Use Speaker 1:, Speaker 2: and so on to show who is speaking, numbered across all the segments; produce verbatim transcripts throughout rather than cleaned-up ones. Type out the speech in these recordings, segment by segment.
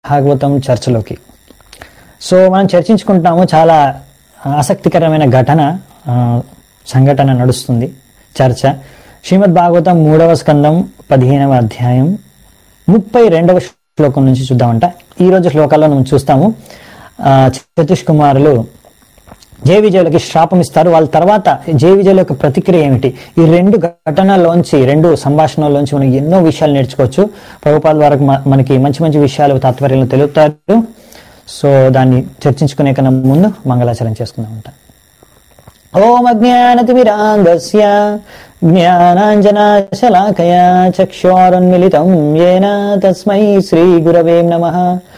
Speaker 1: Bhagavatam చర్చలోకి. So మనం చర్చించుకుంటాము, చాలా ఆసక్తికరమైన ఘటన సంఘటన నడుస్తుంది చర్చ. శ్రీమద్ భాగవతం మూడవ స్కందం పదిహేనవ అధ్యాయం ముప్పై రెండవ శ్లోకం నుంచి చూద్దామంట. ఈ రోజు శ్లోకాల్లో మనం చూస్తాము చతుష్ కుమారులు జయ విజయులకి శాపం ఇస్తారు. వాళ్ళ తర్వాత జయ విజయుల యొక్క ప్రతిక్రియ ఏమిటి? ఈ రెండు ఘటనలోంచి, రెండు సంభాషణలోంచి మనం ఎన్నో విషయాలు నేర్చుకోవచ్చు. ప్రభుపాద ద్వారా మనకి మంచి మంచి విషయాలు తాత్పర్యాలు తెలుపుతారు. సో దాన్ని చర్చించుకునే కన్నా ముందు మంగళాచరణ చేసుకుందామంట. ఓం అజ్ఞానతిమిరాంధస్య జ్ఞానాంజనాశలాకయా చక్షురున్మిళితం యేన తస్మై శ్రీ గురవే నమః.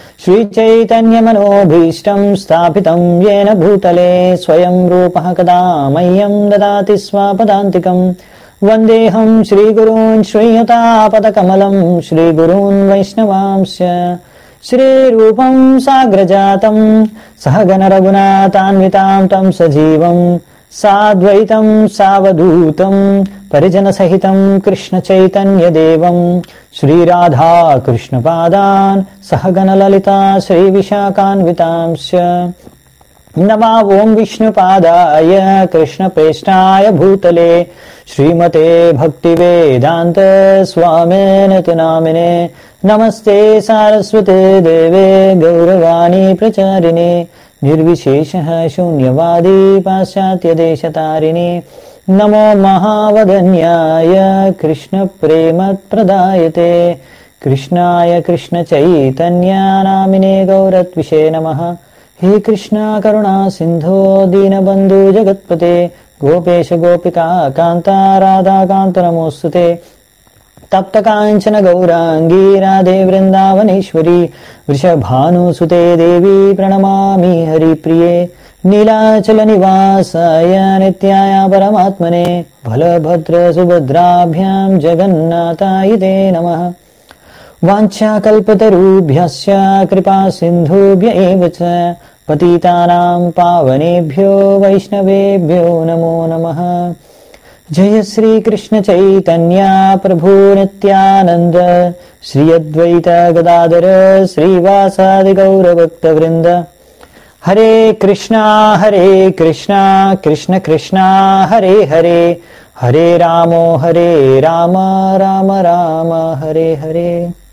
Speaker 1: శ్రీచైతన్యమనోభీష్టం స్థాపితం యేన భూతలే స్వయం రూపః కదా మह्यं దదాతి స్వపదాంతికం. వందేహం శ్రీగురూన్ శ్రీయుతాపదకమలం శ్రీగురూన్ వైష్ణవాంశ్చ. శ్రీరూపం సాగ్రజాతం సహగణ రఘునాథాన్వితాం తం సజీవం సాద్వైతం సావధూతం పరిజన సహితం కృష్ణ చైతన్య దేవం శ్రీరాధా కృష్ణ పాదాన్ సహగణ లలితా శ్రీ విశాఖాన్వితాంశ్చ. నమో ఓం విష్ణుపాదాయ కృష్ణ ప్రేష్టాయ భూతలే శ్రీమతే భక్తి వేదాంత స్వామినతు నామినే. నమస్తే సారస్వతే దేవే గౌరవాణి ప్రచారిణే నిర్విశేష శూన్యవాది పాశ్చాత్య దేశతారిణి. నమో మహావదన్యాయ కృష్ణ ప్రేమ ప్రదాయతే కృష్ణాయ కృష్ణ చైతన్య నామినే గౌరత్విషే నమః. హే కృష్ణ కరుణా సింధో దీనబంధు జగత్పతే గోపేశ గోపికా కాంత రాధాకాంత నమోస్తుతే. తప్త కాంచన గౌరాంగీ రాధే వృందావనేశ్వరి వృషభానుసుతే దేవి ప్రణమామి హరిప్రియే. నీలాచల నివాసాయ నిత్యాయ పరమాత్మనే బలభద్ర సుభద్రాభ్యాం జగన్నాథాయ తే నమః. వాంఛాకల్పతరుభ్యశ్చ కృపా సింధుభ్య ఏవ చ పతితానాం పావనేభ్యో వైష్ణవేభ్యో నమో నమః. జయ శ్రీ కృష్ణ చైతన్య ప్రభు నిత్యానంద శ్రీ అద్వైత గదాధర శ్రీవాసాది గౌరభక్త వృంద. హరే కృష్ణ హరే కృష్ణ కృష్ణ కృష్ణ హరే హరే హరే రామో హరే రామ రామ రామ హరే హరే.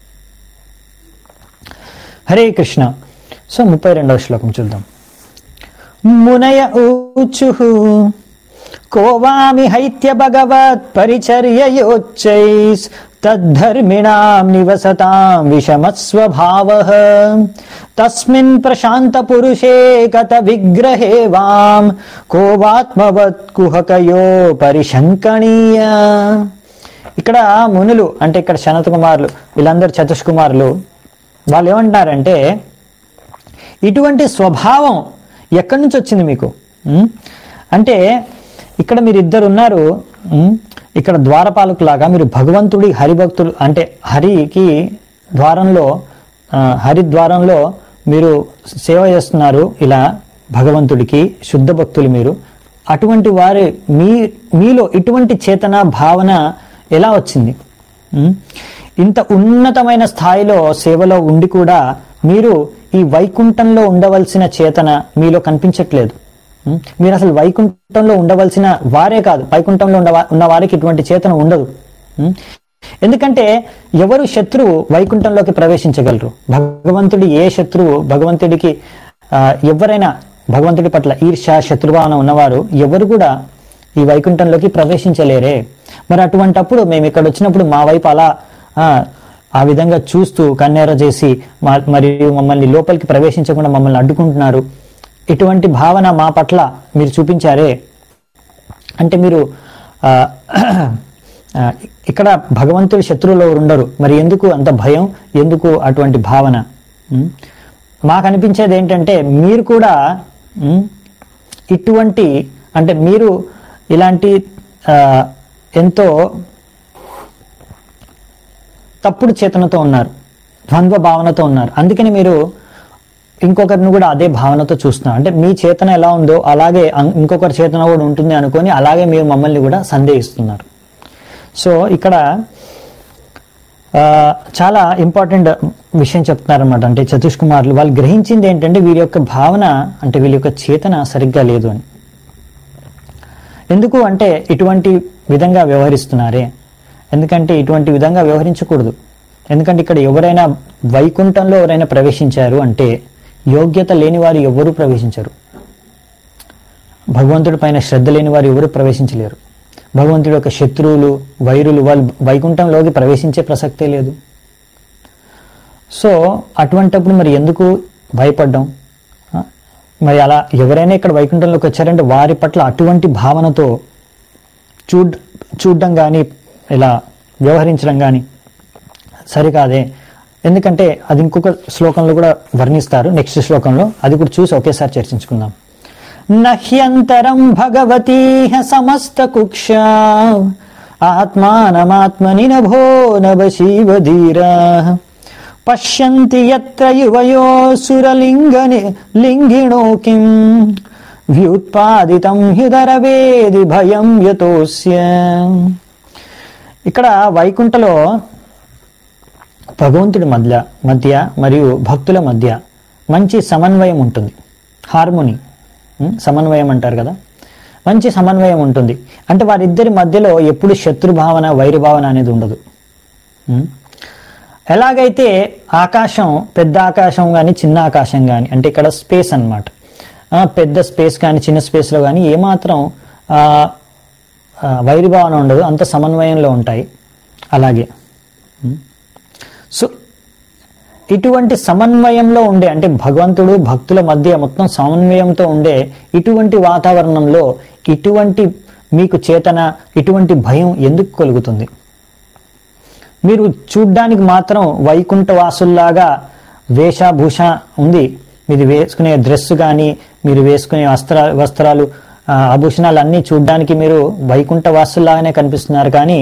Speaker 1: హరే కృష్ణ. సో ముప్పై రెండవ శ్లోకం చూద్దాం. మునయ ఊచుః కోవామి హైత్య భగవత్ పరిచర్యయోచ్చైస్ తద్ధర్మిణాం నివసతాం విషమస్వభావః తస్మిన్ ప్రశాంత పురుషే గత విగ్రహే వాం కోవాత్మవత్ కుహకయో పరిశంకణీయ. ఇక్కడ మునులు అంటే ఇక్కడ శనత్ కుమారులు, వీళ్ళందరూ చతుష్ కుమారులు, వాళ్ళు ఏమంటున్నారంటే ఇటువంటి స్వభావం ఎక్కడి నుంచి వచ్చింది మీకు అంటే, ఇక్కడ మీరు ఇద్దరు ఉన్నారు, ఇక్కడ ద్వారపాలకులాగా మీరు భగవంతుడి హరిభక్తులు అంటే హరికి ద్వారంలో హరిద్వారంలో మీరు సేవ చేస్తున్నారు. ఇలా భగవంతుడికి శుద్ధ భక్తులు మీరు. అటువంటి వారి మీ మీలో ఇటువంటి చేతన భావన ఎలా వచ్చింది? ఇంత ఉన్నతమైన స్థాయిలో సేవలో ఉండి కూడా మీరు ఈ వైకుంఠంలో ఉండవలసిన చేతన మీలో కనిపించట్లేదు. మీరు అసలు వైకుంఠంలో ఉండవలసిన వారే కాదు, వైకుంఠంలో ఉండ ఉన్న వారికి ఇటువంటి చేతన ఉండదు. ఎందుకంటే ఎవరు శత్రువు వైకుంఠంలోకి ప్రవేశించగలరు? భగవంతుడి ఏ శత్రువు భగవంతుడికి ఎవరైనా భగవంతుడి పట్ల ఈర్ష శత్రుభావన ఉన్నవారు ఎవరు కూడా ఈ వైకుంఠంలోకి ప్రవేశించలేరే. మరి అటువంటప్పుడు మేము ఇక్కడ వచ్చినప్పుడు మా వైపు అలా ఆ విధంగా చూస్తూ కన్నెర చేసి మరియు మమ్మల్ని లోపలికి ప్రవేశించకుండా మమ్మల్ని అడ్డుకుంటున్నారు. ఇటువంటి భావన మా పట్ల మీరు చూపించారే అంటే మీరు ఇక్కడ భగవంతుడి శత్రువులో ఉండరు, మరి ఎందుకు అంత భయం, ఎందుకు అటువంటి భావన? మాకు అనిపించేది ఏంటంటే మీరు కూడా ఇటువంటి అంటే మీరు ఇలాంటి ఎంతో తప్పుడు చేతనతో ఉన్నారు, ద్వంద్వ భావనతో ఉన్నారు. అందుకని మీరు ఇంకొకరిని కూడా అదే భావనతో చూస్తున్నారు. అంటే మీ చేతన ఎలా ఉందో అలాగే ఇంకొకరి చేతన కూడా ఉంటుంది అనుకొని అలాగే మీరు మమ్మల్ని కూడా సందేహిస్తున్నారు. సో ఇక్కడ చాలా ఇంపార్టెంట్ విషయం చెప్తున్నారనమాట. అంటే చతుష్కుమారులు వాళ్ళు గ్రహించింది ఏంటంటే వీరి యొక్క భావన అంటే వీరి యొక్క చేతన సరిగ్గా లేదు అని. ఎందుకు అంటే ఇటువంటి విధంగా వ్యవహరిస్తున్నారే, ఎందుకంటే ఇటువంటి విధంగా వ్యవహరించకూడదు. ఎందుకంటే ఇక్కడ ఎవరైనా వైకుంఠంలో ఎవరైనా ప్రవేశించారు అంటే యోగ్యత లేని వారు ఎవరూ ప్రవేశించరు. భగవంతుడి పైన శ్రద్ధ లేని వారు ఎవరు ప్రవేశించలేరు. భగవంతుడి యొక్క శత్రువులు వైరులు వాళ్ళు వైకుంఠంలోకి ప్రవేశించే ప్రసక్తే లేదు. సో అటువంటప్పుడు మరి ఎందుకు భయపడ్డం? మరి అలా ఎవరైనా ఇక్కడ వైకుంఠంలోకి వచ్చారంటే వారి పట్ల అటువంటి భావనతో చూడ్ చూడడం కానీ ఇలా వ్యవహరించడం కానీ సరికాదే. ఎందుకంటే అది ఇంకొక శ్లోకంలో కూడా వర్ణిస్తారు, నెక్స్ట్ శ్లోకంలో. అది కూడా చూసి ఒకేసారి చర్చించుకుందాం. నహ్యంతరం భగవతీహ సమస్త కుక్ష ఆత్మానమాత్మని నభో నభశీవధీరా పశ్యంతి యత్ర యువయో సురలింగని లింగిణో కిం వ్యుత్పాదితం హ్యుదరవేది భయం యతోస్య. ఇక్కడ వైకుంఠలో భగవంతుడి మధ్య మధ్య మరియు భక్తుల మధ్య మంచి సమన్వయం ఉంటుంది, హార్మోనీ, సమన్వయం అంటారు కదా, మంచి సమన్వయం ఉంటుంది. అంటే వారిద్దరి మధ్యలో ఎప్పుడు శత్రుభావన వైరభావన అనేది ఉండదు. ఎలాగైతే ఆకాశం, పెద్ద ఆకాశం కానీ చిన్న ఆకాశం కానీ, అంటే ఇక్కడ స్పేస్ అన్నమాట, పెద్ద స్పేస్ కానీ చిన్న స్పేస్లో కానీ ఏమాత్రం వైరభావన ఉండదు, అంత సమన్వయంలో ఉంటాయి. అలాగే సో ఇటువంటి సమన్వయంలో ఉండే అంటే భగవంతుడు భక్తుల మధ్య మొత్తం సమన్వయంతో ఉండే ఇటువంటి వాతావరణంలో ఇటువంటి మీకు చేతన, ఇటువంటి భయం ఎందుకు కలుగుతుంది? మీరు చూడ్డానికి మాత్రం వైకుంఠ వాసుల్లాగా వేషభూష ఉంది, మీరు వేసుకునే డ్రెస్ కానీ మీరు వేసుకునే వస్త్ర వస్త్రాలు ఆభూషణాలు అన్నీ చూడ్డానికి మీరు వైకుంఠ వాసుల్లాగానే కనిపిస్తున్నారు. కానీ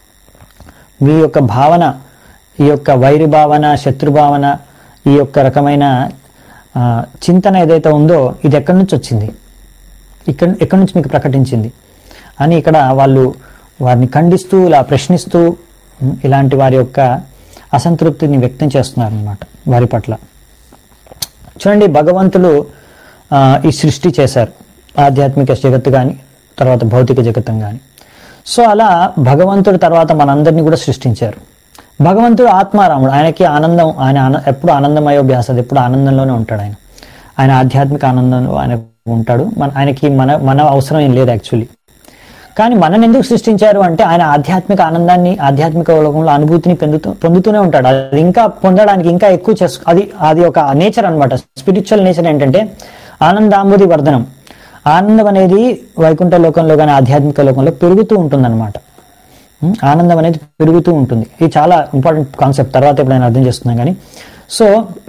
Speaker 1: మీ యొక్క భావన, ఈ యొక్క వైరి భావన, శత్రుభావన, ఈ యొక్క రకమైన చింతన ఏదైతే ఉందో ఇది ఎక్కడి నుంచి వచ్చింది, ఇక్కడ ఎక్కడి నుంచి మీకు ప్రకటించింది అని ఇక్కడ వాళ్ళు వారిని ఖండిస్తూ ఇలా ప్రశ్నిస్తూ ఇలాంటి వారి యొక్క అసంతృప్తిని వ్యక్తం చేస్తున్నారు అన్నమాట వారి పట్ల. చూడండి, భగవంతుడు ఈ సృష్టి చేశారు, ఆధ్యాత్మిక జగత్తు కానీ తర్వాత భౌతిక జగత్తం కానీ. సో అలా భగవంతుడు తర్వాత మనందరినీ కూడా సృష్టించారు. భగవంతుడు ఆత్మారాముడు, ఆయనకి ఆనందం, ఆయన ఎప్పుడు ఆనందమయోభ్యాసది, ఎప్పుడు ఆనందంలోనే ఉంటాడు. ఆయన ఆయన ఆధ్యాత్మిక ఆనందంలో ఆయన ఉంటాడు. మన ఆయనకి మన మన అవసరం ఏం లేదు యాక్చువల్లీ. కానీ మనని ఎందుకు సృష్టించారు అంటే ఆయన ఆధ్యాత్మిక ఆనందాన్ని, ఆధ్యాత్మిక లోకంలో అనుభూతిని పొందుతూ పొందుతూనే ఉంటాడు. అది ఇంకా పొందడానికి ఇంకా ఎక్కువ చేసు అది అది ఒక నేచర్ అనమాట. స్పిరిచువల్ నేచర్ ఏంటంటే ఆనందాంబుది వర్ధనం. ఆనందం అనేది వైకుంఠ లోకంలో కానీ ఆధ్యాత్మిక లోకంలో పెరుగుతూ ఉంటుందన్నమాట. ఆనందం అనేది పెరుగుతూ ఉంటుంది. ఇది చాలా ఇంపార్టెంట్ కాన్సెప్ట్, తర్వాత ఎప్పుడైనా అర్థం చేస్తున్నాం. కానీ సో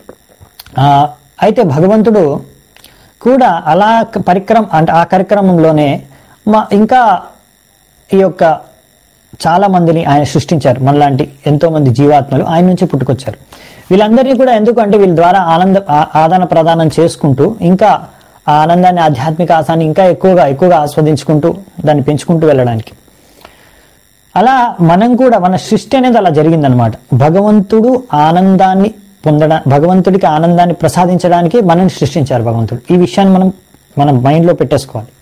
Speaker 1: అయితే భగవంతుడు కూడా అలా పరిక్రమ అంటే ఆ కార్యక్రమంలోనే మా ఇంకా ఈ యొక్క చాలా మందిని ఆయన సృష్టించారు. మనలాంటి ఎంతో మంది జీవాత్మలు ఆయన నుంచి పుట్టుకొచ్చారు. వీళ్ళందరినీ కూడా ఎందుకు అంటే వీళ్ళ ద్వారా ఆనంద ఆదాన ప్రదానం చేసుకుంటూ ఇంకా ఆ ఆనందాన్ని, ఆధ్యాత్మిక ఆశాన్ని ఇంకా ఎక్కువగా ఎక్కువగా ఆస్వాదించుకుంటూ దాన్ని పెంచుకుంటూ వెళ్ళడానికి. అలా మనం కూడా మన సృష్టి అనేది అలా జరిగిందనమాట. భగవంతుడు ఆనందాన్ని పొందడా భగవంతుడికి ఆనందాన్ని ప్రసాదించడానికి మనం సృష్టించారు భగవంతుడు. ఈ విషయాన్ని మనం మన మైండ్లో పెట్టేసుకోవాలి.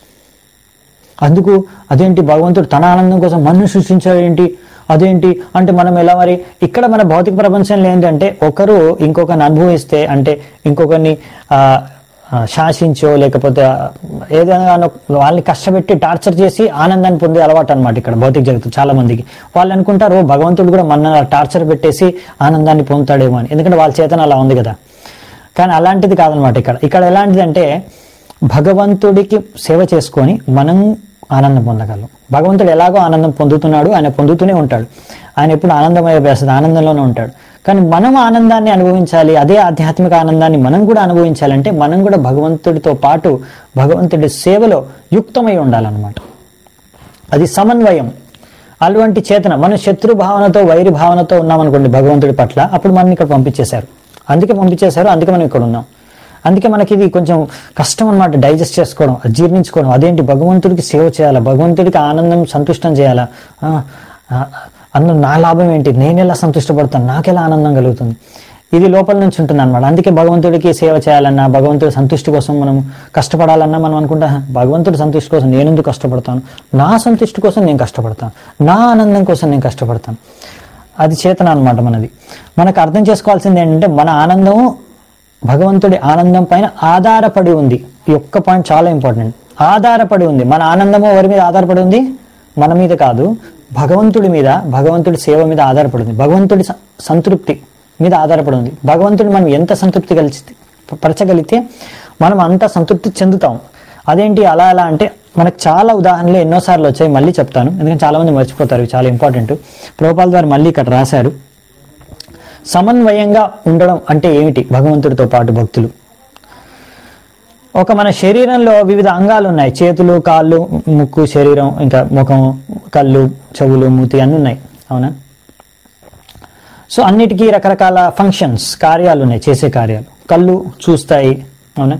Speaker 1: అందుకు అదేంటి భగవంతుడు తన ఆనందం కోసం మనం సృష్టించాడు ఏంటి, అదేంటి అంటే మనం ఎలా మరి ఇక్కడ మన భౌతిక ప్రపంచంలో ఏంటంటే ఒకరు ఇంకొకరిని అనుభవిస్తే అంటే ఇంకొకరిని ఆ శాసించో లేకపోతే ఏదైనా వాళ్ళని కష్టపెట్టి టార్చర్ చేసి ఆనందాన్ని పొందే అలవాటు అనమాట ఇక్కడ భౌతిక జగత్తు చాలా మందికి. వాళ్ళు అనుకుంటారు భగవంతుడు కూడా మన టార్చర్ పెట్టేసి ఆనందాన్ని పొందుతాడేమో అని, ఎందుకంటే వాళ్ళ చేతన అలా ఉంది కదా. కానీ అలాంటిది కాదనమాట. ఇక్కడ ఇక్కడ ఎలాంటిది అంటే భగవంతుడికి సేవ చేసుకొని మనం ఆనందం పొందగలం. భగవంతుడు ఎలాగో ఆనందం పొందుతున్నాడు, ఆయన పొందుతూనే ఉంటాడు. ఆయన ఎప్పుడు ఆనందమయ వేస్తుంది, ఆనందంలోనే ఉంటాడు. కానీ మనం ఆనందాన్ని అనుభవించాలి, అదే ఆధ్యాత్మిక ఆనందాన్ని మనం కూడా అనుభవించాలంటే మనం కూడా భగవంతుడితో పాటు భగవంతుడి సేవలో యుక్తమై ఉండాలన్నమాట. అది సమన్వయం. అటువంటి చేతన మనం శత్రు భావనతో వైరి భావనతో ఉన్నామనుకోండి భగవంతుడి పట్ల, అప్పుడు మనం ఇక్కడ పంపించేశారు. అందుకే పంపించేశారు, అందుకే మనం ఇక్కడ ఉన్నాం. అందుకే మనకి ఇది కొంచెం కష్టం అనమాట, డైజెస్ట్ చేసుకోవడం, జీర్ణించుకోవడం. అదేంటి భగవంతుడికి సేవ చేయాలా, భగవంతుడికి ఆనందం సంతుష్టం చేయాలా, అందులో నా లాభం ఏంటి, నేను ఎలా సంతృష్టపడతాను, నాకెలా ఆనందం కలుగుతుంది, ఇది లోపల నుంచి ఉంటుంది అనమాట. అందుకే భగవంతుడికి సేవ చేయాలన్నా, భగవంతుడి సంతృష్టి కోసం మనం కష్టపడాలన్నా మనం అనుకుంటా భగవంతుడి సంతృష్టి కోసం నేను ఎందుకు కష్టపడతాను, నా సంతృష్టి కోసం నేను కష్టపడతాను, నా ఆనందం కోసం నేను కష్టపడతాను. అది చేతన అనమాట మనది. మనకు అర్థం చేసుకోవాల్సింది ఏంటంటే మన ఆనందం భగవంతుడి ఆనందం పైన ఆధారపడి ఉంది. ఈ ఒక్క పాయింట్ చాలా ఇంపార్టెంట్. ఆధారపడి ఉంది. మన ఆనందము ఎవరి మీద ఆధారపడి ఉంది? మన మీద కాదు, భగవంతుడి మీద, భగవంతుడి సేవ మీద ఆధారపడి ఉంది, భగవంతుడి సంతృప్తి మీద ఆధారపడి ఉంది. భగవంతుడి మనం ఎంత సంతృప్తి కలిసి పరచగలిగితే మనం అంత సంతృప్తి చెందుతాం. అదేంటి అలా అలా అంటే మనకు చాలా ఉదాహరణలు ఎన్నోసార్లు వచ్చాయి, మళ్ళీ చెప్తాను ఎందుకంటే చాలా మంది మర్చిపోతారు, ఇవి చాలా ఇంపార్టెంట్. ప్రభుపాల్ గారు మళ్ళీ ఇక్కడ రాశారు, సమన్వయంగా ఉండడం అంటే ఏమిటి భగవంతుడితో పాటు భక్తులు. ఒక మన శరీరంలో వివిధ అంగాలు ఉన్నాయి, చేతులు, కాళ్ళు, ముక్కు, శరీరం, ఇంకా ముఖం, కళ్ళు, చెవులు, మూతి అన్నీ ఉన్నాయి, అవునా. సో అన్నిటికీ రకరకాల ఫంక్షన్స్, కార్యాలు ఉన్నాయి, చేసే కార్యాలు. కళ్ళు చూస్తాయి, అవునా,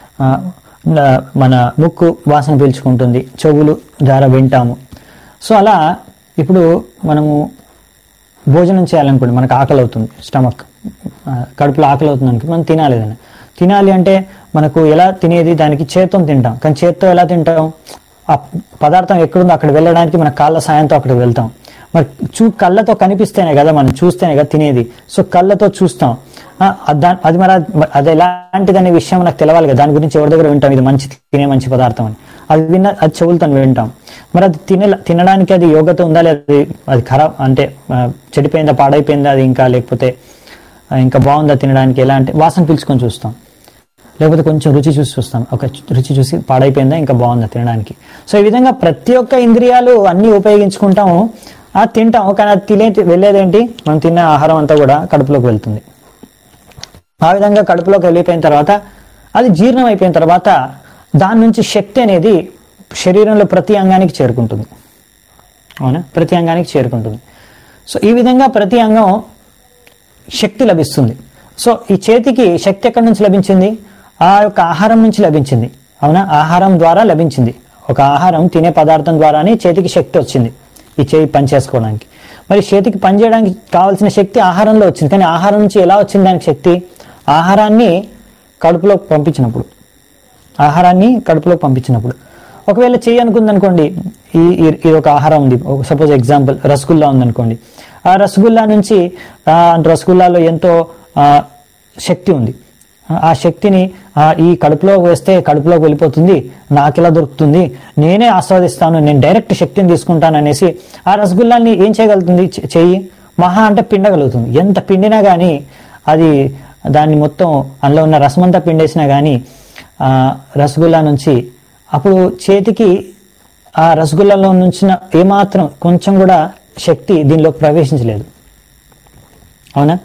Speaker 1: మన ముక్కు వాసన పీల్చుకుంటుంది, చెవులు ద్వారా వింటాము. సో అలా ఇప్పుడు మనము భోజనం చేయాలనుకోండి, మనకు ఆకలి అవుతుంది, స్టమక్ కడుపులో ఆకలి అవుతుంది అనుకో, మనం తినాలి. ఏదైనా తినాలి అంటే మనకు ఎలా తినేది, దానికి చేత్తో తింటాం. కానీ చేత్తో ఎలా తింటాం? ఆ పదార్థం ఎక్కడుందో అక్కడ వెళ్ళడానికి మన కాళ్ళ సాయంతో అక్కడికి వెళ్తాం. మరి చూ కళ్ళతో కనిపిస్తేనే కదా, మనం చూస్తేనే కదా తినేది. సో కళ్ళతో చూస్తాం, అది మరి అది ఎలాంటిదనే విషయం మనకు తెలవాలి కదా, దాని గురించి ఎవరి దగ్గర వింటాం, ఇది మంచి తినే మంచి పదార్థం అని. అది విన్న అది చెవులతో వింటాం. మరి అది తినే తినడానికి అది యోగ్యత ఉందా లేదా, అది ఖరాబ్ అంటే చెడిపోయిందా, పాడైపోయిందా, అది ఇంకా లేకపోతే ఇంకా బాగుందా తినడానికి, ఎలా అంటే వాసన పీల్చుకొని చూస్తాం, లేకపోతే కొంచెం రుచి చూసి చూస్తాం, ఒక రుచి చూసి పాడైపోయిందా ఇంకా బాగుందా తినడానికి. సో ఈ విధంగా ప్రతి ఒక్క ఇంద్రియాలు అన్ని ఉపయోగించుకుంటాము, ఆ తింటాము. కానీ అది తినే వెళ్ళేదేంటి, మనం తిన్న ఆహారం అంతా కూడా కడుపులోకి వెళ్తుంది. ఆ విధంగా కడుపులోకి వెళ్ళిపోయిన తర్వాత అది జీర్ణం అయిపోయిన తర్వాత దాని నుంచి శక్తి అనేది శరీరంలో ప్రతి అంగానికి చేరుకుంటుంది, అవునా, ప్రతి అంగానికి చేరుకుంటుంది. సో ఈ విధంగా ప్రతి అంగం శక్తి లభిస్తుంది. సో ఈ చేతికి శక్తి ఎక్కడి నుంచి లభించింది? ఆ యొక్క ఆహారం నుంచి లభించింది, అవునా, ఆహారం ద్వారా లభించింది. ఒక ఆహారం తినే పదార్థం ద్వారానే చేతికి శక్తి వచ్చింది, ఈ చేయి పని చేసుకోవడానికి. మరి చేతికి పని చేయడానికి కావాల్సిన శక్తి ఆహారంలో వచ్చింది. కానీ ఆహారం నుంచి ఎలా వచ్చింది దానికి శక్తి? ఆహారాన్ని కడుపులో పంపించినప్పుడు, ఆహారాన్ని కడుపులో పంపించినప్పుడు. ఒకవేళ చేయి అనుకుంది అనుకోండి, ఈ ఇది ఒక ఆహారం ఉంది, సపోజ్ ఎగ్జాంపుల్ రసగుల్లా ఉందనుకోండి, ఆ రసగుల్లా నుంచి రసగుల్లాలో ఎంతో శక్తి ఉంది. ఆ శక్తిని ఈ కడుపులో వేస్తే కడుపులోకి వెళ్ళిపోతుంది, నాకెలా దొరుకుతుంది, నేనే ఆస్వాదిస్తాను, నేను డైరెక్ట్ శక్తిని తీసుకుంటాను అనేసి ఆ రసగుల్లాని ఏం చేయగలుగుతుంది చెయ్యి? మహా అంటే పిండగలుగుతుంది. ఎంత పిండినా కానీ అది దాన్ని మొత్తం అందులో ఉన్న రసమంతా పిండేసినా కానీ ఆ రసగుల్లా నుంచి అప్పుడు చేతికి ఆ రసగుల్లాలో నుంచి ఏమాత్రం కొంచెం కూడా శక్తి దీనిలో ప్రవేశించలేదు, అవునా.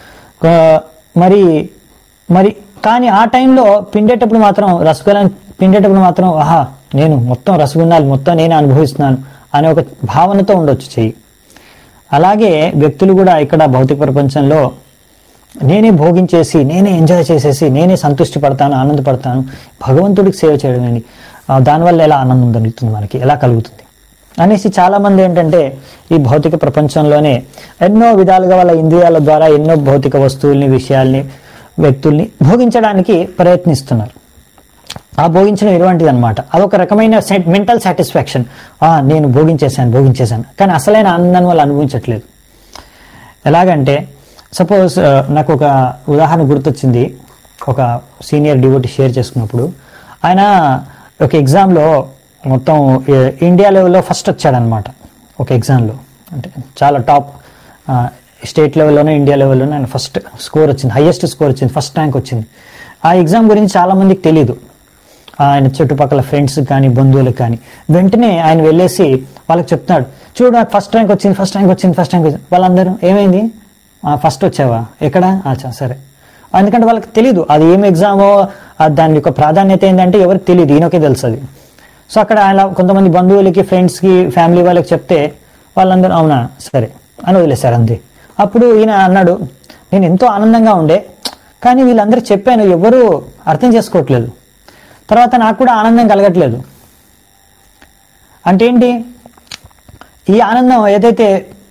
Speaker 1: మరి మరి కానీ ఆ టైంలో పిండేటప్పుడు మాత్రం రసగుల్లాని పిండేటప్పుడు మాత్రం ఆహా నేను మొత్తం రసగుల్లాలు మొత్తం నేనే అనుభవిస్తున్నాను అనే ఒక భావనతో ఉండొచ్చు చెయ్యి. అలాగే వ్యక్తులు కూడా ఇక్కడ భౌతిక ప్రపంచంలో నేనే భోగించేసి, నేనే ఎంజాయ్ చేసేసి, నేనే సంతృష్టి పడతాను, ఆనందపడతాను, భగవంతుడికి సేవ చేయడం దానివల్ల ఎలా ఆనందం కలుగుతుంది, మనకి ఎలా కలుగుతుంది అనేసి చాలామంది ఏంటంటే ఈ భౌతిక ప్రపంచంలోనే ఎన్నో విధాలుగా వాళ్ళ ఇంద్రియాల ద్వారా ఎన్నో భౌతిక వస్తువుల్ని, విషయాల్ని, వ్యక్తుల్ని భోగించడానికి ప్రయత్నిస్తున్నారు. ఆ భోగించడం ఇటువంటిది అనమాట. అదొక రకమైన మెంటల్ సాటిస్ఫాక్షన్, నేను భోగించేశాను భోగించేశాను కానీ అసలైన ఆనందాన్ని వాళ్ళు అనుభవించట్లేదు. ఎలాగంటే సపోజ్ నాకు ఒక ఉదాహరణ గుర్తొచ్చింది. ఒక సీనియర్ డివోటీ షేర్ చేసుకున్నప్పుడు ఆయన ఒక ఎగ్జామ్లో మొత్తం ఇండియా లెవెల్లో ఫస్ట్ వచ్చాడనమాట. ఒక ఎగ్జామ్లో అంటే చాలా టాప్ స్టేట్ లెవెల్లోనే ఇండియా లెవెల్లోనే ఆయన ఫస్ట్ స్కోర్ వచ్చింది, హైయెస్ట్ స్కోర్ వచ్చింది, ఫస్ట్ ర్యాంక్ వచ్చింది. ఆ ఎగ్జామ్ గురించి చాలామందికి తెలియదు, ఆయన చుట్టుపక్కల ఫ్రెండ్స్ కానీ బంధువులకు కానీ. వెంటనే ఆయన వెళ్ళేసి వాళ్ళకి చెప్తున్నాడు, చూడు నాకు ఫస్ట్ ర్యాంక్ వచ్చింది ఫస్ట్ ర్యాంక్ వచ్చింది ఫస్ట్ ర్యాంక్ వచ్చింది. వాళ్ళందరూ ఏమైంది, ఫస్ట్ వచ్చావా, ఎక్కడ, అచ్చా సరే. ఎందుకంటే వాళ్ళకి తెలియదు అది ఏం ఎగ్జామో, దాని యొక్క ప్రాధాన్యత ఏంటంటే ఎవరికి తెలియదు, ఈయనకే తెలుసు అది. సో అక్కడ ఆయన కొంతమంది బంధువులకి, ఫ్రెండ్స్కి, ఫ్యామిలీ వాళ్ళకి చెప్తే వాళ్ళందరూ అవునా సరే అని వదిలేశారు అంతే. అప్పుడు ఈయన అన్నాడు, నేను ఎంతో ఆనందంగా ఉండే కానీ వీళ్ళందరికీ చెప్పాను, ఎవరూ అర్థం చేసుకోవట్లేదు, తర్వాత నాకు కూడా ఆనందం కలగట్లేదు. అంటే ఏంటి, ఈ ఆనందం ఏదైతే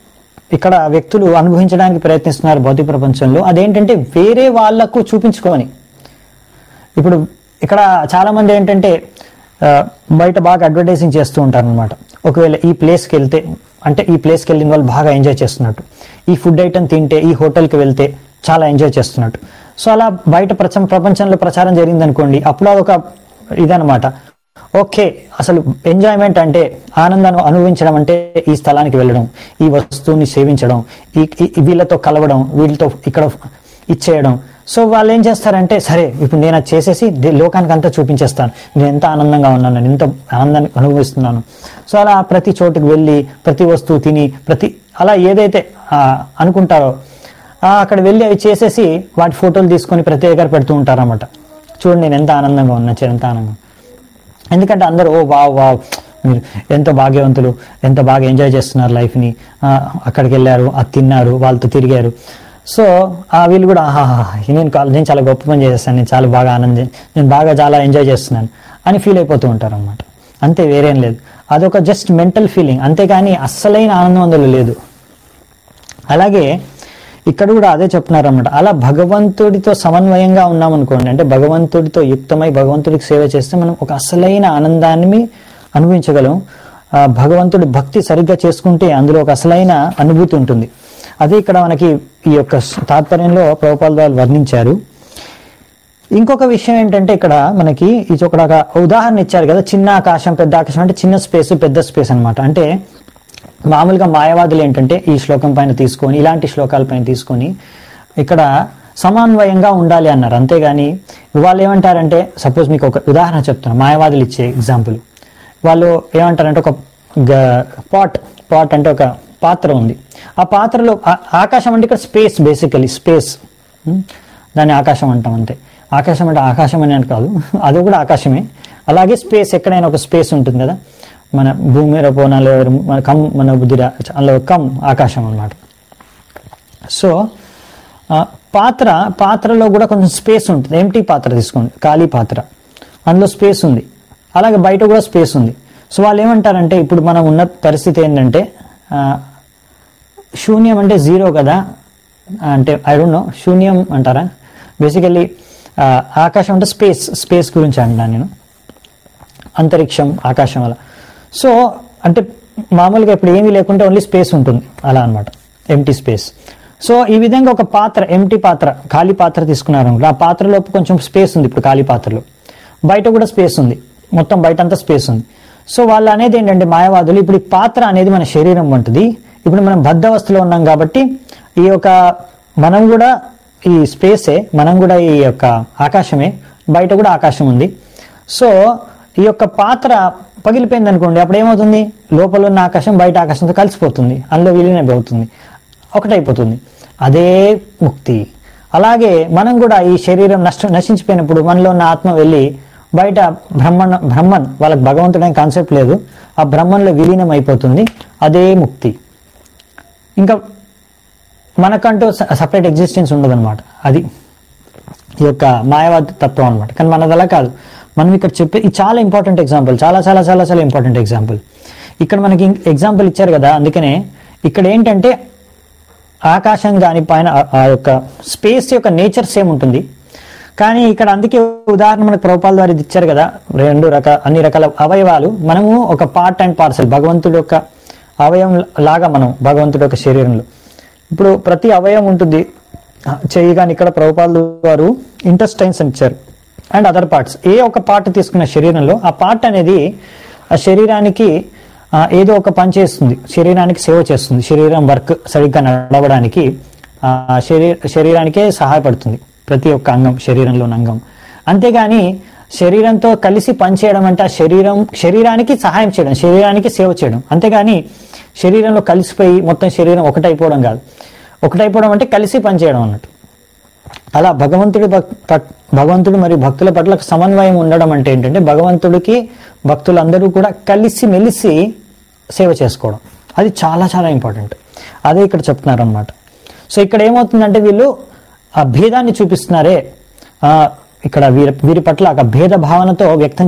Speaker 1: ఇక్కడ వ్యక్తులు అనుభవించడానికి ప్రయత్నిస్తున్నారు భౌతిక ప్రపంచంలో. అదేంటంటే వేరే వాళ్లకు చూపించుకొని. ఇప్పుడు ఇక్కడ చాలా మంది ఏంటంటే బయట బాగా అడ్వర్టైజింగ్ చేస్తూ ఉంటారు అనమాట. ఒకవేళ ఈ ప్లేస్కి వెళ్తే, అంటే ఈ ప్లేస్కి వెళ్ళిన వాళ్ళు బాగా ఎంజాయ్ చేస్తున్నట్టు, ఈ ఫుడ్ ఐటమ్ తింటే, ఈ హోటల్కి వెళ్తే చాలా ఎంజాయ్ చేస్తున్నట్టు. సో అలా బయట ప్రచ ప్రపంచంలో ప్రచారం జరిగింది అనుకోండి, అప్పుడు అదొక ఇదనమాట. ఓకే, అసలు ఎంజాయ్మెంట్ అంటే, ఆనందాన్ని అనుభవించడం అంటే ఈ స్థలానికి వెళ్ళడం, ఈ వస్తువుని సేవించడం, ఈ వీళ్ళతో కలవడం, వీళ్ళతో ఇక్కడ ఇచ్చేయడం. సో వాళ్ళు ఏం చేస్తారంటే, సరే ఇప్పుడు నేను అది చేసేసి లోకానికి అంతా చూపించేస్తాను, నేను ఎంత ఆనందంగా ఉన్నాను, నేను ఎంత ఆనందాన్ని అనుభవిస్తున్నాను. సో అలా ప్రతి చోటుకు వెళ్ళి ప్రతి వస్తువు తిని ప్రతి అలా ఏదైతే అనుకుంటారో అక్కడ వెళ్ళి అవి చేసేసి వాటి ఫోటోలు తీసుకొని ప్రతి దగ్గర పెడుతూ ఉంటారు అన్నమాట. చూడండి నేను ఎంత ఆనందంగా ఉన్నా, ఎంత ఆనందంగా. ఎందుకంటే అందరూ ఓ వావ్ వావ్ మీరు ఎంతో భాగ్యవంతులు, ఎంత బాగా ఎంజాయ్ చేస్తున్నారు లైఫ్ని, అక్కడికి వెళ్ళారు, అది తిన్నారు, వాళ్ళతో తిరిగారు. సో వీళ్ళు కూడా ఆహా నేను నేను చాలా గొప్ప పని చేసేస్తాను, నేను చాలా బాగా ఆనందం, నేను బాగా చాలా ఎంజాయ్ చేస్తున్నాను అని ఫీల్ అయిపోతూ ఉంటారు అనమాట. అంతే, వేరేం లేదు. అదొక జస్ట్ మెంటల్ ఫీలింగ్, అంతేగాని అస్సలైన ఆనందం అందులో లేదు. అలాగే ఇక్కడ కూడా అదే చెప్తున్నారు అన్నమాట. అలా భగవంతుడితో సమన్వయంగా ఉన్నామనుకోండి, అంటే భగవంతుడితో యుక్తమై భగవంతుడికి సేవ చేస్తే మనం ఒక అసలైన ఆనందాన్ని అనుభవించగలం. భగవంతుడి భక్తి సరిగ్గా చేసుకుంటే అందులో ఒక అసలైన అనుభూతి ఉంటుంది. అదే ఇక్కడ మనకి ఈ యొక్క తాత్పర్యంలో ప్రభుపాద వాళ్ళు వర్ణించారు. ఇంకొక విషయం ఏంటంటే ఇక్కడ మనకి ఇది ఒక ఉదాహరణ ఇచ్చారు కదా, చిన్న ఆకాశం పెద్ద ఆకాశం, అంటే చిన్న స్పేస్ పెద్ద స్పేస్ అనమాట. అంటే మామూలుగా మాయావాదులు ఏంటంటే ఈ శ్లోకం పైన తీసుకొని, ఇలాంటి శ్లోకాల పైన తీసుకొని ఇక్కడ సమన్వయంగా ఉండాలి అన్నారు. అంతేగాని వాళ్ళు ఏమంటారంటే, సపోజ్ మీకు ఒక ఉదాహరణ చెప్తున్నారు, మాయావాదులు ఇచ్చే ఎగ్జాంపుల్. వాళ్ళు ఏమంటారంటే ఒక పాట్ పాట్ అంటే ఒక పాత్ర ఉంది, ఆ పాత్రలో ఆకాశం అంటే ఇక్కడ స్పేస్, బేసికలీ స్పేస్, దాన్ని ఆకాశం అంటాం. అంతే, ఆకాశం అంటే ఆకాశం అని అంటే కాదు, అది కూడా ఆకాశమే. అలాగే స్పేస్, ఎక్కడైనా ఒక స్పేస్ ఉంటుంది కదా, మన భూమి మీద పోనాలు మన కమ్ మన బుద్ధి అందులో కమ్ ఆకాశం అన్నమాట. సో పాత్ర పాత్రలో కూడా కొంచెం స్పేస్ ఉంటుంది. ఎంటీ పాత్ర తీసుకోండి, ఖాళీ పాత్ర, అందులో స్పేస్ ఉంది. అలాగే బయట కూడా స్పేస్ ఉంది. సో వాళ్ళు ఏమంటారంటే, ఇప్పుడు మనం ఉన్న పరిస్థితి ఏంటంటే శూన్యం అంటే జీరో కదా, అంటే ఐ డోంట్ నో, శూన్యం అంటారా. బేసికల్లీ ఆకాశం అంటే స్పేస్, స్పేస్ గురించి అంటున్నాను నేను, అంతరిక్షం ఆకాశం అలా. సో అంటే మామూలుగా ఇప్పుడు ఏమీ లేకుంటే ఓన్లీ స్పేస్ ఉంటుంది అలా అనమాట, ఎంటీ స్పేస్. సో ఈ విధంగా ఒక పాత్ర, ఎంటీ పాత్ర, ఖాళీ పాత్ర తీసుకున్నారు, ఆ పాత్రలో కొంచెం స్పేస్ ఉంది. ఇప్పుడు ఖాళీ పాత్రలో బయట కూడా స్పేస్ ఉంది, మొత్తం బయట అంతా స్పేస్ ఉంది. సో వాళ్ళు అనేది ఏంటంటే మాయావాదులు, ఇప్పుడు ఈ పాత్ర అనేది మన శరీరం వంటిది. ఇప్పుడు మనం బద్ధవస్థలో ఉన్నాం కాబట్టి ఈ యొక్క మనం కూడా ఈ స్పేసే, మనం కూడా ఈ యొక్క ఆకాశమే, బయట కూడా ఆకాశం ఉంది. సో ఈ యొక్క పాత్ర పగిలిపోయింది అనుకోండి, అప్పుడు ఏమవుతుంది, లోపల ఉన్న ఆకాశం బయట ఆకాశంతో కలిసిపోతుంది, అందులో విలీనం అవుతుంది, ఒకటైపోతుంది. అదే ముక్తి. అలాగే మనం కూడా ఈ శరీరం నష్ట నశించిపోయినప్పుడు మనలో ఉన్న ఆత్మ వెళ్ళి బయట బ్రహ్మణ బ్రహ్మన్ వాళ్ళకి భగవంతుడైన కాన్సెప్ట్ లేదు, ఆ బ్రహ్మన్లో విలీనం అయిపోతుంది. అదే ముక్తి. ఇంకా మనకంటూ సపరేట్ ఎగ్జిస్టెన్స్ ఉండదన్నమాట. అది ఈ యొక్క మాయావాద తత్వం అనమాట. కానీ మనది అలా కాదు. మనం ఇక్కడ చెప్పే ఇది చాలా ఇంపార్టెంట్ ఎగ్జాంపుల్, చాలా చాలా చాలా చాలా ఇంపార్టెంట్ ఎగ్జాంపుల్. ఇక్కడ మనకి ఎగ్జాంపుల్ ఇచ్చారు కదా, అందుకనే ఇక్కడ ఏంటంటే ఆకాశం కానీ పైన ఆ యొక్క స్పేస్ యొక్క నేచర్ సేమ్ ఉంటుంది. కానీ ఇక్కడ అందుకే ఉదాహరణ మనకు ప్రభుపాద ద్వారా ఇచ్చారు కదా, రెండు రకాల అన్ని రకాల అవయవాలు, మనము ఒక పార్ట్ అండ్ పార్సల్, భగవంతుడి యొక్క అవయవం లాగా మనం భగవంతుడి యొక్క శరీరంలో. ఇప్పుడు ప్రతి అవయవం ఉంటుంది, చెయ్యి కానీ ఇక్కడ ప్రభుపాద వారు ఇంటెస్టైన్స్ అని ఇచ్చారు, అండ్ అదర్ పార్ట్స్. ఏ ఒక పార్ట్ తీసుకున్న శరీరంలో ఆ పార్ట్ అనేది ఆ శరీరానికి ఏదో ఒక పని చేస్తుంది, శరీరానికి సేవ చేస్తుంది, శరీరం వర్క్ సరిగ్గా నడవడానికి ఆ శరీర శరీరానికే సహాయపడుతుంది ప్రతి ఒక్క అంగం, శరీరంలోని అంగం. అంతేగాని శరీరంతో కలిసి పనిచేయడం అంటే ఆ శరీరం శరీరానికి సహాయం చేయడం, శరీరానికి సేవ చేయడం. అంతేగాని శరీరంలో కలిసిపోయి మొత్తం శరీరం ఒకటైపోవడం కాదు. ఒకటైపోవడం అంటే కలిసి పనిచేయడం అన్నట్టు. అలా భగవంతుడి భగవంతుడు మరియు భక్తుల పట్ల సమన్వయం ఉండడం అంటే ఏంటంటే, భగవంతుడికి భక్తులందరూ కూడా కలిసి మెలిసి సేవ చేసుకోవడం. అది చాలా చాలా ఇంపార్టెంట్. అదే ఇక్కడ చెప్తున్నారు అనమాట. సో ఇక్కడ ఏమవుతుందంటే, వీళ్ళు ఆ భేదాన్ని చూపిస్తున్నారే, ఆ ఇక్కడ వీరి వీరి పట్ల ఒక భేద భావనతో వ్యక్తం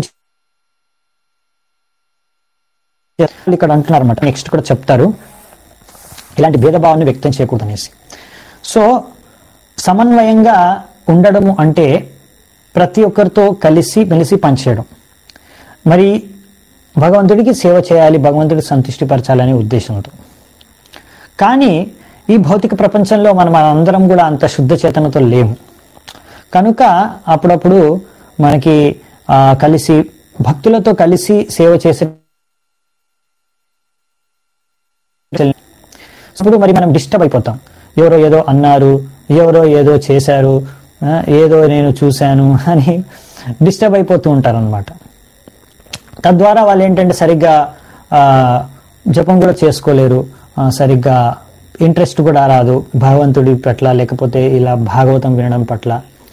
Speaker 1: ఇక్కడ అంటున్నారు అనమాట. నెక్స్ట్ కూడా చెప్తారు. ఇలాంటి భేదభావాన్ని వ్యక్తం చేయకూడదు అనేసి. సో సమన్వయంగా ఉండడము అంటే ప్రతి ఒక్కరితో కలిసి మెలిసి పనిచేయడం, మరి భగవంతుడికి సేవ చేయాలి, భగవంతుడికి సంతృష్టిపరచాలనే ఉద్దేశంతో. కానీ ఈ భౌతిక ప్రపంచంలో మనం అందరం కూడా అంత శుద్ధ చేతనతో లేము కనుక అప్పుడప్పుడు మనకి ఆ కలిసి భక్తులతో కలిసి సేవ చేసే ఇప్పుడు మరి మనం డిస్టర్బ్ అయిపోతాం. ఎవరో ఏదో అన్నారు, ఎవరో ఏదో చేశారు, ఏదో నేను చూశాను అని డిస్టర్బ్ అయిపోతూ ఉంటారు అనమాట. తద్వారా వాళ్ళు ఏంటంటే సరిగ్గా జపం కూడా చేసుకోలేరు, సరిగ్గా ఇంట్రెస్ట్ కూడా రాదు భగవంతుడి పట్ల, లేకపోతే ఇలా భాగవతం వినడం పట్ల.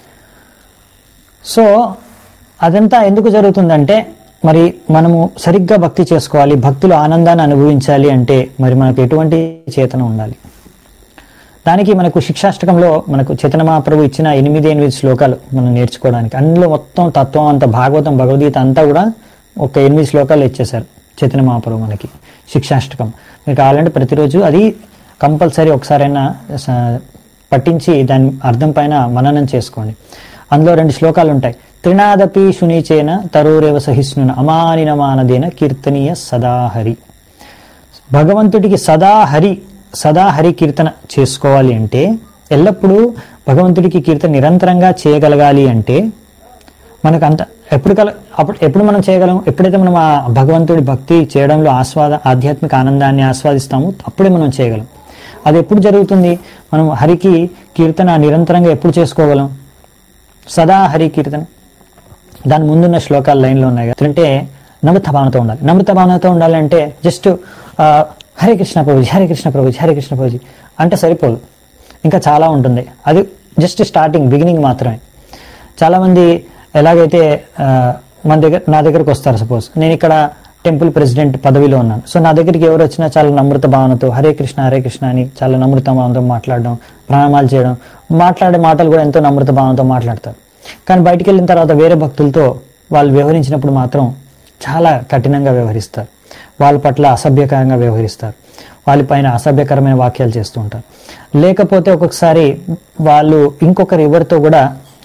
Speaker 1: సో అదంతా ఎందుకు జరుగుతుందంటే మరి మనము సరిగ్గా భక్తి చేసుకోవాలి, భక్తులు ఆనందాన్ని అనుభవించాలి అంటే మరి మనకు ఎటువంటి చేతన ఉండాలి. దానికి మనకు శిక్షాష్టకంలో మనకు చైతన్య మహాప్రభు ఇచ్చిన ఎనిమిది ఎనిమిది శ్లోకాలు మనం నేర్చుకోవడానికి, అందులో మొత్తం తత్వం అంతా భాగవతం భగవద్గీత అంతా కూడా ఒక ఎనిమిది శ్లోకాలు ఇచ్చేశారు చైతన్య మహాప్రభు మనకి శిక్షాష్టకం. మీకు కావాలంటే ప్రతిరోజు అది కంపల్సరీ ఒకసారైనా పట్టించి దాని అర్థం పైన మననం చేసుకోండి. అందులో రెండు శ్లోకాలు ఉంటాయి. త్రినాదపి శునీచేన తరోరేవ సహిష్ణున అమానినమానదేన కీర్తనీయ సదాహరి. భగవంతుడికి సదాహరి సదాహరి కీర్తన చేసుకోవాలి అంటే, ఎల్లప్పుడూ భగవంతుడికి కీర్తన నిరంతరంగా చేయగలగాలి అంటే మనకు అంత ఎప్పుడు కల అప్పుడు ఎప్పుడు మనం చేయగలం, ఎప్పుడైతే మనం ఆ భగవంతుడి భక్తి చేయడంలో ఆస్వాద ఆధ్యాత్మిక ఆనందాన్ని ఆస్వాదిస్తామో అప్పుడే మనం చేయగలం. అది ఎప్పుడు జరుగుతుంది, మనం హరికి కీర్తన నిరంతరంగా ఎప్పుడు చేసుకోగలం? సదా హరి కీర్తన. దాని ముందున్న శ్లోకాలు లైన్లో ఉన్నాయి కదా, అంటే నమృత భావనతో ఉండాలి. నమృత భావనతో ఉండాలంటే జస్ట్ హరే కృష్ణ ప్రభుజీ, హరే కృష్ణ ప్రభుజీ, హరే కృష్ణ ప్రభుజీ అంటే సరిపోదు, ఇంకా చాలా ఉంటుంది. అది జస్ట్ స్టార్టింగ్ బిగినింగ్ మాత్రమే. చాలామంది ఎలాగైతే మన దగ్గర నా దగ్గరకు వస్తారు, సపోజ్ నేను ఇక్కడ టెంపుల్ ప్రెసిడెంట్ పదవిలో ఉన్నాను, సో నా దగ్గరికి ఎవరు వచ్చినా చాలా నమ్రత భావనతో హరే కృష్ణ హరే కృష్ణ అని చాలా నమ్రత భావనతో మాట్లాడడం, ప్రణామాలు చేయడం, మాట్లాడే మాటలు కూడా ఎంతో నమ్రత భావనతో మాట్లాడతారు. కానీ బయటికి వెళ్ళిన తర్వాత వేరే భక్తులతో వాళ్ళు వ్యవహరించినప్పుడు మాత్రం చాలా కఠినంగా వ్యవహరిస్తారు, వాళ్ళ పట్ల అసభ్యకరంగా వ్యవహరిస్తారు, వాళ్ళపైన అసభ్యకరమైన వాక్యాలు చేస్తూ ఉంటారు. లేకపోతే ఒక్కొక్కసారి వాళ్ళు ఇంకొకరు ఎవరితో కూడా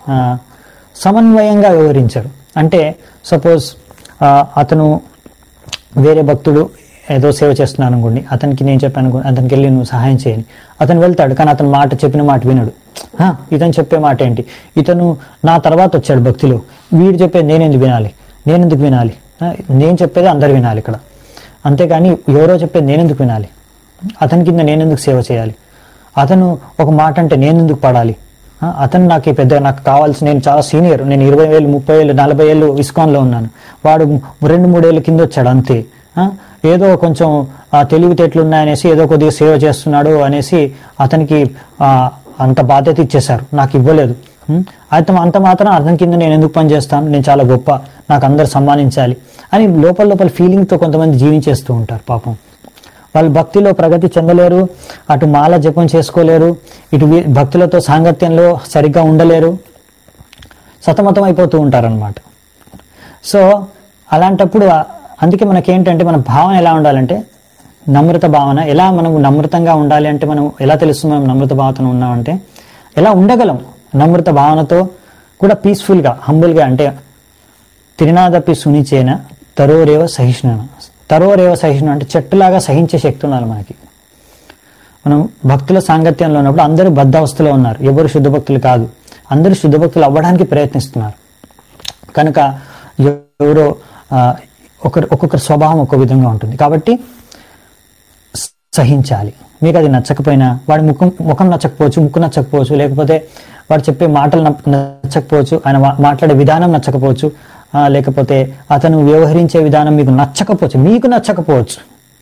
Speaker 1: సమన్వయంగా వ్యవహరించరు. అంటే సపోజ్ అతను వేరే భక్తుడు ఏదో సేవ చేస్తున్నాను అనుకోండి, అతనికి నేను చెప్పాను అనుకోండి, అతనికి వెళ్ళి నువ్వు సహాయం చేయని, అతను వెళ్తాడు కానీ అతను మాట చెప్పిన మాట వినడు. ఇతను చెప్పే మాట ఏంటి, ఇతను నా తర్వాత వచ్చాడు భక్తిలో, వీడు చెప్పేది నేనెందుకు వినాలి, నేనెందుకు వినాలి, నేను చెప్పేది అందరు వినాలి ఇక్కడ, అంతేగాని ఎవరో చెప్పేది నేనెందుకు వినాలి, అతని కింద నేనెందుకు సేవ చేయాలి, అతను ఒక మాట అంటే నేనెందుకు పడాలి, అతను నాకు పెద్ద నాకు కావాల్సి, నేను చాలా సీనియర్, నేను ఇరవై వేలు ముప్పై ఏళ్ళు నలభై ఏళ్ళు ఇస్కాన్లో ఉన్నాను, వాడు రెండు మూడేళ్ళ కింద వచ్చాడు అంతే, ఏదో కొంచెం తెలివితేటలు ఉన్నాయనేసి ఏదో కొద్దిగా సేవ చేస్తున్నాడు అనేసి అతనికి అంత బాధ్యత ఇచ్చేశారు, నాకు ఇవ్వలేదు, అయితే అంత మాత్రం అతని కింద నేను ఎందుకు పని చేస్తాను, నేను చాలా గొప్ప, నాకు అందరు సమ్మానించాలి అని లోపల లోపల ఫీలింగ్తో కొంతమంది జీవించేస్తూ ఉంటారు. పాపం వాళ్ళు భక్తిలో ప్రగతి చెందలేరు, అటు మాల జపం చేసుకోలేరు, ఇటు భక్తులతో సాంగత్యంలో సరిగ్గా ఉండలేరు, సతమతం అయిపోతూ ఉంటారనమాట. సో అలాంటప్పుడు అందుకే మనకేంటంటే మన భావన ఎలా ఉండాలంటే నమ్రత భావన. ఎలా మనం నమ్రతంగా ఉండాలి అంటే మనం ఎలా తెలుస్తుంది మనం నమ్రత భావనతో ఉన్నామంటే ఎలా ఉండగలం నమ్రత భావనతో కూడా పీస్ఫుల్గా హంబుల్గా. అంటే తిరునాదపి సునిచేన తరోరేవ సహిష్ణున. తరోరేవ సహిష్ణున అంటే చెట్టులాగా సహించే శక్తి ఉండాలి మనకి. మనం భక్తుల సాంగత్యంలో ఉన్నప్పుడు అందరూ బద్ధావస్థలో ఉన్నారు, ఎవరు శుద్ధ భక్తులు కాదు, అందరూ శుద్ధ భక్తులు అవ్వడానికి ప్రయత్నిస్తున్నారు. కనుక ఎవరో ఒకరు ఒక్కొక్కరి స్వభావం ఒక్కో విధంగా ఉంటుంది కాబట్టి సహించాలి. మీకు అది నచ్చకపోయినా, వాడి ముఖం ముఖం నచ్చకపోవచ్చు, ముక్కు నచ్చకపోవచ్చు, లేకపోతే వాడు చెప్పే మాటలు నచ్చకపోవచ్చు, ఆయన మాట్లాడే విధానం నచ్చకపోవచ్చు, లేకపోతే అతను వ్యవహరించే విధానం మీకు నచ్చకపోవచ్చు, మీకు నచ్చకపోవచ్చు.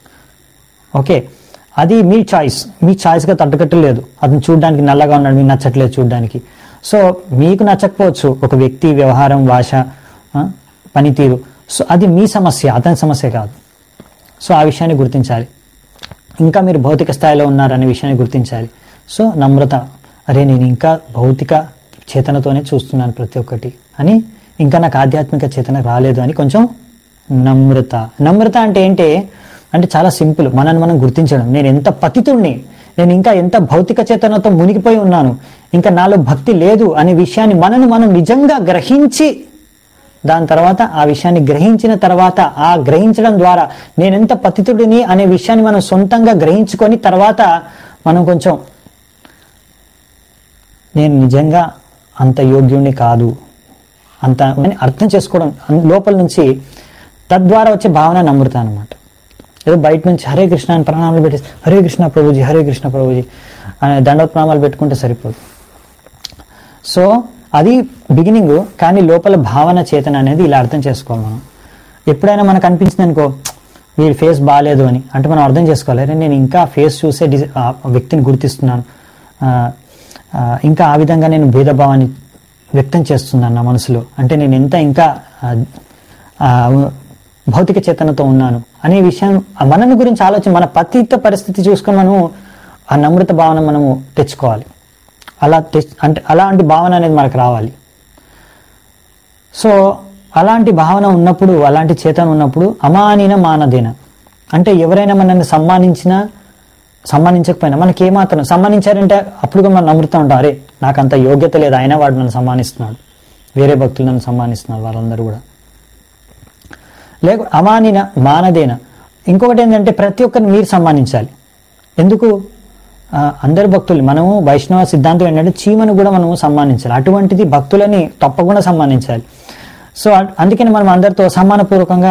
Speaker 1: ఓకే, అది మీ చాయిస్, మీ చాయిస్గా తట్టుకట్టలేదు. అతను చూడడానికి నల్లగా ఉన్నాడు, మీకు నచ్చట్లేదు చూడడానికి. సో మీకు నచ్చకపోవచ్చు ఒక వ్యక్తి వ్యవహారం, భాష, పనితీరు. సో అది మీ సమస్య, అతని సమస్య కాదు. సో ఆ విషయాన్ని గుర్తించాలి. ఇంకా మీరు భౌతిక స్థాయిలో ఉన్నారనే విషయాన్ని గుర్తించాలి. సో నమ్రత, అరే నేను ఇంకా భౌతిక చేతనతోనే చూస్తున్నాను ప్రతి ఒక్కటి అని, ఇంకా నాకు ఆధ్యాత్మిక చేతన రాలేదు అని కొంచెం నమ్రత. నమ్రత అంటే ఏంటి, అంటే చాలా సింపుల్, మనల్ని మనం గుర్తించడం. నేను ఎంత పతితుణ్ణి, నేను ఇంకా ఎంత భౌతిక చేతనతో మునిగిపోయి ఉన్నాను, ఇంకా నాలో భక్తి లేదు అనే విషయాన్ని మనను మనం నిజంగా గ్రహించి, దాని తర్వాత ఆ విషయాన్ని గ్రహించిన తర్వాత ఆ గ్రహించడం ద్వారా నేనెంత పతితుడిని అనే విషయాన్ని మనం సొంతంగా గ్రహించుకొని తర్వాత మనం కొంచెం నేను నిజంగా అంత యోగ్యుణ్ణి కాదు అంత అర్థం చేసుకోవడం లోపల నుంచి, తద్వారా వచ్చే భావన నమ్ముతా అనమాట. ఏదో బయట నుంచి హరే కృష్ణ అని ప్రణామాలు పెట్టి హరే కృష్ణ ప్రభుజీ హరే కృష్ణ ప్రభుజీ అనే దండోత్ ప్రణామాలు పెట్టుకుంటే సరిపోదు. సో అది బిగినింగ్, కానీ లోపల భావన చేతన అనేది ఇలా అర్థం చేసుకోవాలి మనం. ఎప్పుడైనా మనకు అనిపించింది అనుకో వీడి ఫేస్ బాగాలేదు అని, అంటే మనం అర్థం చేసుకోవాలి, అరే నేను ఇంకా ఫేస్ చూసే డి వ్యక్తిని గుర్తిస్తున్నాను, ఇంకా ఆ విధంగా నేను భేదభావాన్ని వ్యక్తం చేస్తున్నాను నా మనసులో, అంటే నేను ఎంత ఇంకా భౌతిక చేతనతో ఉన్నాను అనే విషయం మనని గురించి ఆలోచన, మన పతిత పరిస్థితి చూసుకొని మనము ఆ నమ్రత భావన మనము తెచ్చుకోవాలి. అలా తె అంటే అలాంటి భావన అనేది మనకు రావాలి. సో అలాంటి భావన ఉన్నప్పుడు, అలాంటి చేతన ఉన్నప్పుడు అమానిన మానదేన, అంటే ఎవరైనా మనల్ని సమ్మానించినా సమ్మానించకపోయినా మనకి ఏమాత్రం సమ్మానించారంటే అప్పుడు మనం నమ్రుతూ ఉంటాం, అరే నాకు అంత యోగ్యత లేదు, అయినా వాడు నన్ను సమ్మానిస్తున్నాడు, వేరే భక్తులు నన్ను సమ్మానిస్తున్నారు వాళ్ళందరూ కూడా. లేక అమానిన మానదేన, ఇంకొకటి ఏంటంటే ప్రతి ఒక్కరిని మీరు సమ్మానించాలి. ఎందుకు? అందరి భక్తులు, మనము వైష్ణవ సిద్ధాంతం ఏంటంటే చీమను కూడా మనము సమ్మానించాలి, అటువంటిది భక్తులని తప్పకుండా సమ్మానించాలి. సో అందుకని మనం అందరితో సమ్మానపూర్వకంగా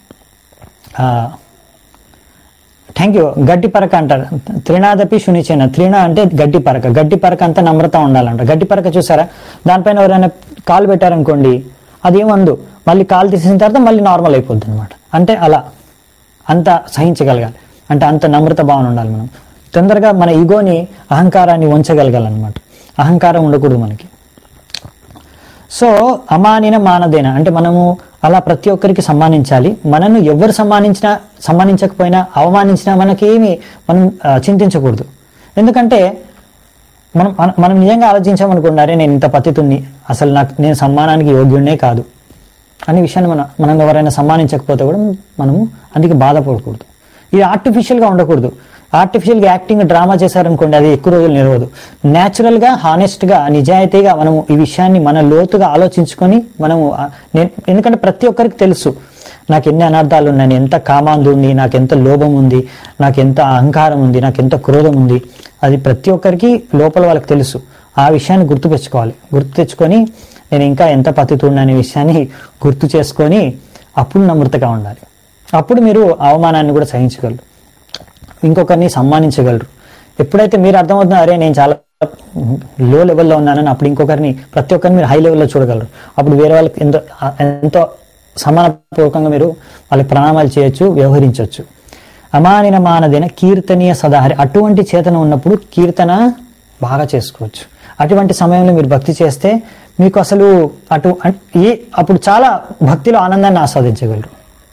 Speaker 1: థ్యాంక్ యూ గడ్డి పరక అంటారు, త్రినాదపి శునిచేన, త్రిణ అంటే గడ్డి పరక, గడ్డి పరక అంతా నమ్రత ఉండాలంట. గడ్డి పరక చూసారా, దానిపైన ఎవరైనా కాలు పెట్టారనుకోండి అదేమందు, మళ్ళీ కాలు తీసిన తర్వాత మళ్ళీ నార్మల్ అయిపోద్ది అనమాట. అంటే అలా అంత సహించగలగాలి, అంటే అంత నమ్రత భావన ఉండాలి. మనం తొందరగా మన ఈగోని అహంకారాన్ని వంచగలగాలన్నమాట, అహంకారం ఉండకూడదు మనకి. సో అమానిన మానదేన అంటే మనము అలా ప్రతి ఒక్కరికి సమ్మానించాలి. మనను ఎవరు సమ్మానించినా సమ్మానించకపోయినా అవమానించినా మనకేమి మనం చింతించకూడదు. ఎందుకంటే మనం మనం నిజంగా ఆలోచించామనుకోండి, అరే నేను ఇంత పతితుణ్ణి, అసలు నాకు నేను సమ్మానానికి యోగ్యుణ్ణే కాదు అనే విషయాన్ని మనం మనం ఎవరైనా సమ్మానించకపోతే కూడా మనము అందుకే బాధపడకూడదు. ఇది ఆర్టిఫిషియల్గా ఉండకూడదు. ఆర్టిఫిషియల్గా యాక్టింగ్ డ్రామా చేశారనుకోండి అది ఎక్కువ రోజులు నిలవదు. న్యాచురల్గా హానెస్ట్గా నిజాయితీగా మనము ఈ విషయాన్ని మన లోతుగా ఆలోచించుకొని మనము, ఎందుకంటే ప్రతి ఒక్కరికి తెలుసు నాకు ఎన్ని అనర్థాలు ఉన్నాయి, ఎంత కామాంధు ఉంది, నాకు ఎంత లోభం ఉంది, నాకు ఎంత అహంకారం ఉంది, నాకు ఎంత క్రోధం ఉంది, అది ప్రతి ఒక్కరికి లోపల వాళ్ళకి తెలుసు. ఆ విషయాన్ని గుర్తు తెచ్చుకోవాలి. గుర్తు తెచ్చుకొని నేను ఇంకా ఎంత పతితుడిని అనే విషయాన్ని గుర్తు చేసుకొని అప్పుడు నమ్రతగా ఉండాలి. అప్పుడు మీరు అవమానాన్ని కూడా సహించగలరు, ఇంకొకరిని సమ్మానించగలరు. ఎప్పుడైతే మీరు అర్థమవుతుందో అరే నేను చాలా లో లెవెల్లో ఉన్నానని, అప్పుడు ఇంకొకరిని ప్రతి ఒక్కరిని మీరు హై లెవెల్లో చూడగలరు. అప్పుడు వేరే వాళ్ళకి ఎంతో ఎంతో సమానపూర్వకంగా మీరు వాళ్ళకి ప్రణామాలు చేయొచ్చు, వ్యవహరించవచ్చు. అమానిన మానదైన కీర్తనీయ సదాహరి, అటువంటి చేతన ఉన్నప్పుడు కీర్తన బాగా చేసుకోవచ్చు. అటువంటి సమయంలో మీరు భక్తి చేస్తే మీకు అసలు అటు ఏ అప్పుడు చాలా భక్తిలో ఆనందాన్ని ఆస్వాదించగలరు.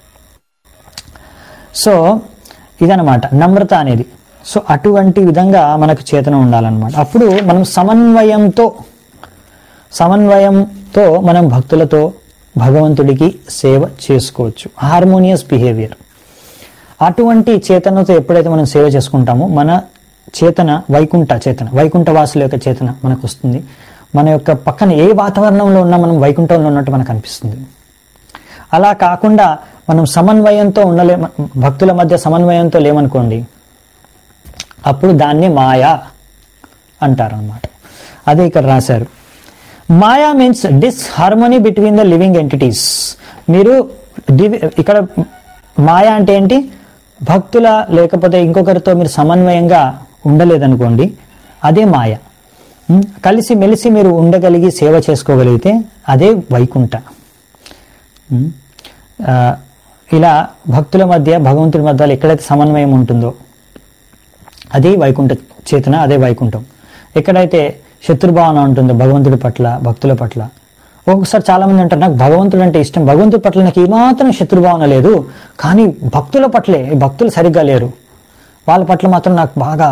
Speaker 1: సో ఇదనమాట నమ్రత అనేది. సో అటువంటి విధంగా మనకు చేతన ఉండాలన్నమాట. అప్పుడు మనం సమన్వయంతో సమన్వయంతో మనం భక్తులతో భగవంతుడికి సేవ చేసుకోవచ్చు. Harmonious behaviour. అటువంటి చేతనతో ఎప్పుడైతే మనం సేవ చేసుకుంటామో మన చేతన వైకుంఠ చేతన, వైకుంఠ వాసుల యొక్క చేతన మనకు వస్తుంది. మన యొక్క పక్కన ఏ వాతావరణంలో ఉన్నా మనం వైకుంఠంలో ఉన్నట్టు మనకు అనిపిస్తుంది. అలా కాకుండా మనం సమన్వయంతో ఉండలే, భక్తుల మధ్య సమన్వయంతో లేమనుకోండి, అప్పుడు దాన్ని మాయా అంటారు అన్నమాట. అదే ఇక్కడ రాశారు. Maya means disharmony between the living entities. మీరు ఇక్కడ మాయా అంటే ఏంటి? భక్తుల లేకపోతే ఇంకొకరితో మీరు సమన్వయంగా ఉండలేదనుకోండి, అదే మాయ. కలిసి మెలిసి మీరు ఉండగలిగి సేవ చేసుకోగలిగితే అదే వైకుంఠ. ఇలా భక్తుల మధ్య భగవంతుడి మధ్య ఎక్కడైతే సమన్వయం ఉంటుందో అది వైకుంఠ చేతన, అదే వైకుంఠం. ఎక్కడైతే శత్రుభావన ఉంటుందో భగవంతుడి పట్ల భక్తుల పట్ల, ఒక్కొక్కసారి చాలా మంది అంటారు నాకు భగవంతుడు అంటే ఇష్టం, భగవంతుడి పట్ల నాకు ఏమాత్రం శత్రుభావన లేదు, కానీ భక్తుల పట్లే భక్తులు సరిగ్గా లేరు, వాళ్ళ పట్ల మాత్రం నాకు బాగా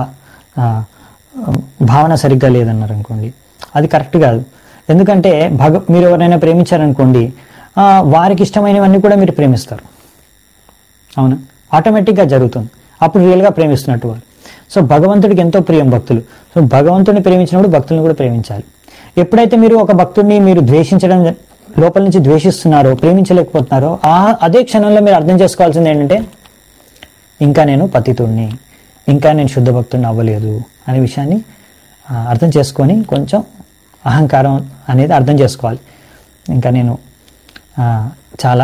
Speaker 1: భావన సరిగ్గా లేదన్నారు అనుకోండి, అది కరెక్ట్ కాదు. ఎందుకంటే భగ మీరు ఎవరైనా ప్రేమించారనుకోండి, వారికి ఇష్టమైనవన్నీ కూడా మీరు ప్రేమిస్తారు, అవునా? ఆటోమేటిక్గా జరుగుతుంది. అప్పుడు రియల్గా ప్రేమిస్తున్నట్టు వాళ్ళు. సో భగవంతుడికి ఎంతో ప్రియం భక్తులు. సో భగవంతుడిని ప్రేమించినప్పుడు భక్తులను కూడా ప్రేమించాలి. ఎప్పుడైతే మీరు ఒక భక్తుడిని మీరు ద్వేషించడం, లోపల నుంచి ద్వేషిస్తున్నారో, ప్రేమించలేకపోతున్నారో, ఆ అదే క్షణంలో మీరు అర్థం చేసుకోవాల్సింది ఏంటంటే ఇంకా నేను పతితుడిని, ఇంకా నేను శుద్ధ భక్తుడిని అవ్వలేదు అనే విషయాన్ని అర్థం చేసుకొని కొంచెం అహంకారం అనేది అర్థం చేసుకోవాలి. ఇంకా నేను చాలా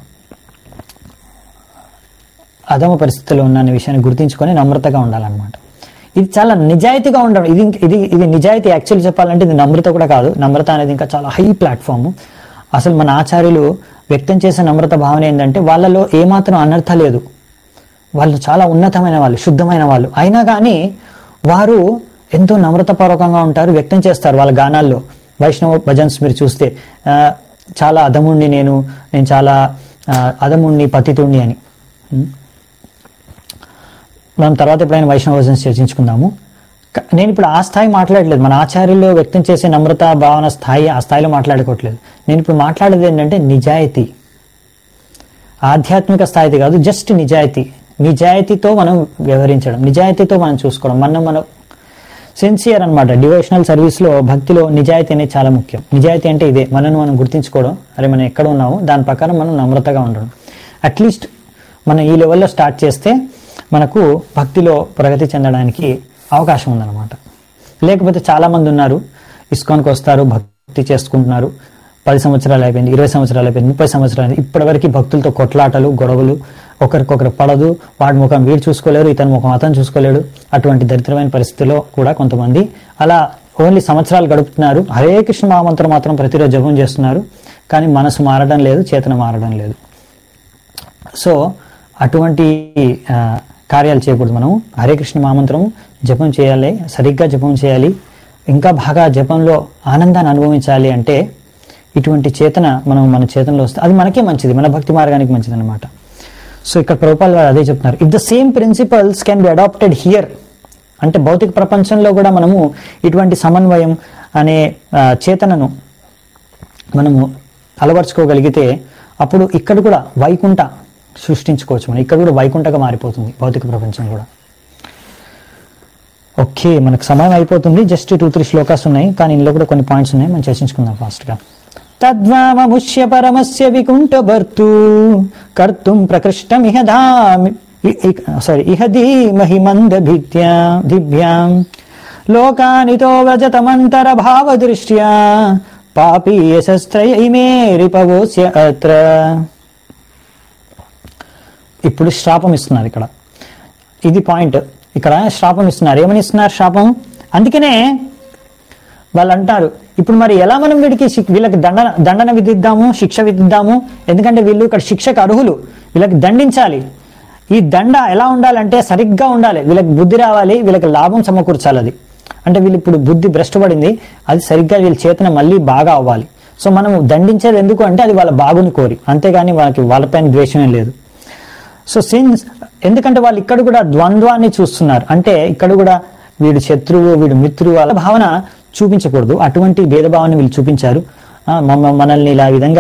Speaker 1: అధమ పరిస్థితుల్లో ఉన్న అనే విషయాన్ని గుర్తించుకొని నమ్రతగా ఉండాలన్నమాట. ఇది చాలా నిజాయితీగా ఉండడం. ఇది ఇది ఇది నిజాయితీ. యాక్చువల్లీ చెప్పాలంటే ఇది నమ్రత కూడా కాదు. నమ్రత అనేది ఇంకా చాలా హై ప్లాట్ఫామ్. అసలు మన ఆచార్యులు వ్యక్తం చేసే నమ్రత భావన ఏంటంటే వాళ్ళలో ఏమాత్రం అనర్థ లేదు. వాళ్ళు చాలా ఉన్నతమైన వాళ్ళు, శుద్ధమైన వాళ్ళు. అయినా కానీ వారు ఎంతో నమ్రతపూర్వకంగా ఉంటారు, వ్యక్తం చేస్తారు వాళ్ళ గానాల్లో. వైష్ణవ భజన్స్ మీరు చూస్తే చాలా అధముణ్ణి నేను నేను చాలా అధముణ్ణి పతితుణ్ణి అని. మనం తర్వాత ఎప్పుడైనా వైష్ణవ భజన్స్ చర్చించుకుందాము. నేను ఇప్పుడు ఆ స్థాయి మాట్లాడలేదు. మన ఆచార్యుల్లో వ్యక్తం చేసే నమ్రత భావన స్థాయి, ఆ స్థాయిలో మాట్లాడుకోవట్లేదు. నేను ఇప్పుడు మాట్లాడేది ఏంటంటే నిజాయితీ, ఆధ్యాత్మిక స్థాయిది కాదు, జస్ట్ నిజాయితీ. నిజాయితీతో మనం వ్యవహరించడం, నిజాయితీతో మనం చూసుకోవడం, మనం మనం సిన్సియర్ అనమాట. డివోషనల్ సర్వీస్లో, భక్తిలో నిజాయితీ అనేది చాలా ముఖ్యం. నిజాయితీ అంటే ఇదే, మనను మనం గుర్తించుకోవడం, అరే మనం ఎక్కడ ఉన్నామో దాని ప్రకారం మనం నమ్రతగా ఉండడం. అట్లీస్ట్ మనం ఈ లెవెల్లో స్టార్ట్ చేస్తే మనకు భక్తిలో ప్రగతి చెందడానికి అవకాశం ఉందన్నమాట. లేకపోతే చాలామంది ఉన్నారు, ఇస్కాన్కి వస్తారు, భక్తి చేసుకుంటున్నారు, పది సంవత్సరాలు అయిపోయింది, ఇరవై సంవత్సరాలు అయిపోయింది, ముప్పై సంవత్సరాలు, ఇప్పటివరకు భక్తులతో కొట్లాటలు, గొడవలు, ఒకరికొకరు పడదు, వాడి ముఖం వీడు చూసుకోలేరు, ఇతని ముఖం అతను చూసుకోలేడు. అటువంటి దరిద్రమైన పరిస్థితిలో కూడా కొంతమంది అలా ఓన్లీ సంవత్సరాలు గడుపుతున్నారు. హరే కృష్ణ మహామంత్రం మాత్రం ప్రతిరోజు జపం చేస్తున్నారు, కానీ మనసు మారడం లేదు, చేతన మారడం లేదు. సో అటువంటి కార్యాలు చేయకూడదు. మనం హరే కృష్ణ మహామంత్రం జపం చేయాలి, సరిగ్గా జపం చేయాలి, ఇంకా బాగా జపంలో ఆనందాన్ని అనుభవించాలి. అంటే ఇటువంటి చేతన మనం మన చేతనలో వస్తే అది మనకే మంచిది, మన భక్తి మార్గానికి మంచిది అనమాట. సో ఇక్కడ ప్రభుపాల్ వారు అదే చెప్తున్నారు, if the same principles can be adapted here. అంటే భౌతిక ప్రపంచంలో కూడా మనము ఇటువంటి సమన్వయం అనే చేతనను మనము అలవర్చుకోగలిగితే అప్పుడు ఇక్కడ కూడా వైకుంఠ సృష్టించుకోవచ్చు. మనం ఇక్కడ కూడా వైకుంఠగా మారిపోతుంది భౌతిక ప్రపంచం కూడా. ఓకే, మనకు సమయం అయిపోతుంది. జస్ట్ టూ త్రీ శ్లోకాస్ ఉన్నాయి, కానీ ఇందులో కూడా కొన్ని పాయింట్స్ ఉన్నాయి, మనం చర్చించుకుందాం ఫాస్ట్గా. తద్వామముష్య పరమస్య వికుంఠ భర్తు కర్తుం ప్రకృష్టమిహ ధామి సారీ ఇహ ధీమహి మందభిత్యా దివ్యాం లోకానితో వ్రజతమంతర భావ దృష్ట్యా పాపీయ శస్త్రయ ఇమే రిపవోస్య అత్ర. ఇప్పుడు శ్రాపం ఇస్తున్నారు ఇక్కడ. ఇది పాయింట్. ఇక్కడ శ్రాపం ఇస్తున్నారు. ఏమని ఇస్తున్నారు శ్రాపం? అందుకనే వాళ్ళు అంటారు, ఇప్పుడు మరి ఎలా మనం వీడికి వీళ్ళకి దండన దండన విధిద్దాము, శిక్ష విధిద్దాము? ఎందుకంటే వీళ్ళు ఇక్కడ శిక్షకు అర్హులు, వీళ్ళకి దండించాలి. ఈ దండ ఎలా ఉండాలంటే సరిగ్గా ఉండాలి, వీళ్ళకి బుద్ధి రావాలి, వీళ్ళకి లాభం సమకూర్చాలి. అది అంటే వీళ్ళు ఇప్పుడు బుద్ధి భ్రష్టపడింది, అది సరిగ్గా వీళ్ళ చేతన మళ్ళీ బాగా అవ్వాలి. సో మనం దండించేది ఎందుకు అంటే అది వాళ్ళ బాగుని కోరి, అంతేగాని వాళ్ళకి వాళ్ళపైన ద్వేషమే లేదు. సో సిన్స్ ఎందుకంటే వాళ్ళు ఇక్కడ కూడా ద్వంద్వాన్ని చూస్తున్నారు. అంటే ఇక్కడ కూడా వీడు శత్రువు, వీడు మిత్రువు, వాళ్ళ భావన చూపించకూడదు. అటువంటి భేదభావాన్ని వీళ్ళు చూపించారు. మనల్ని ఇలా విధంగా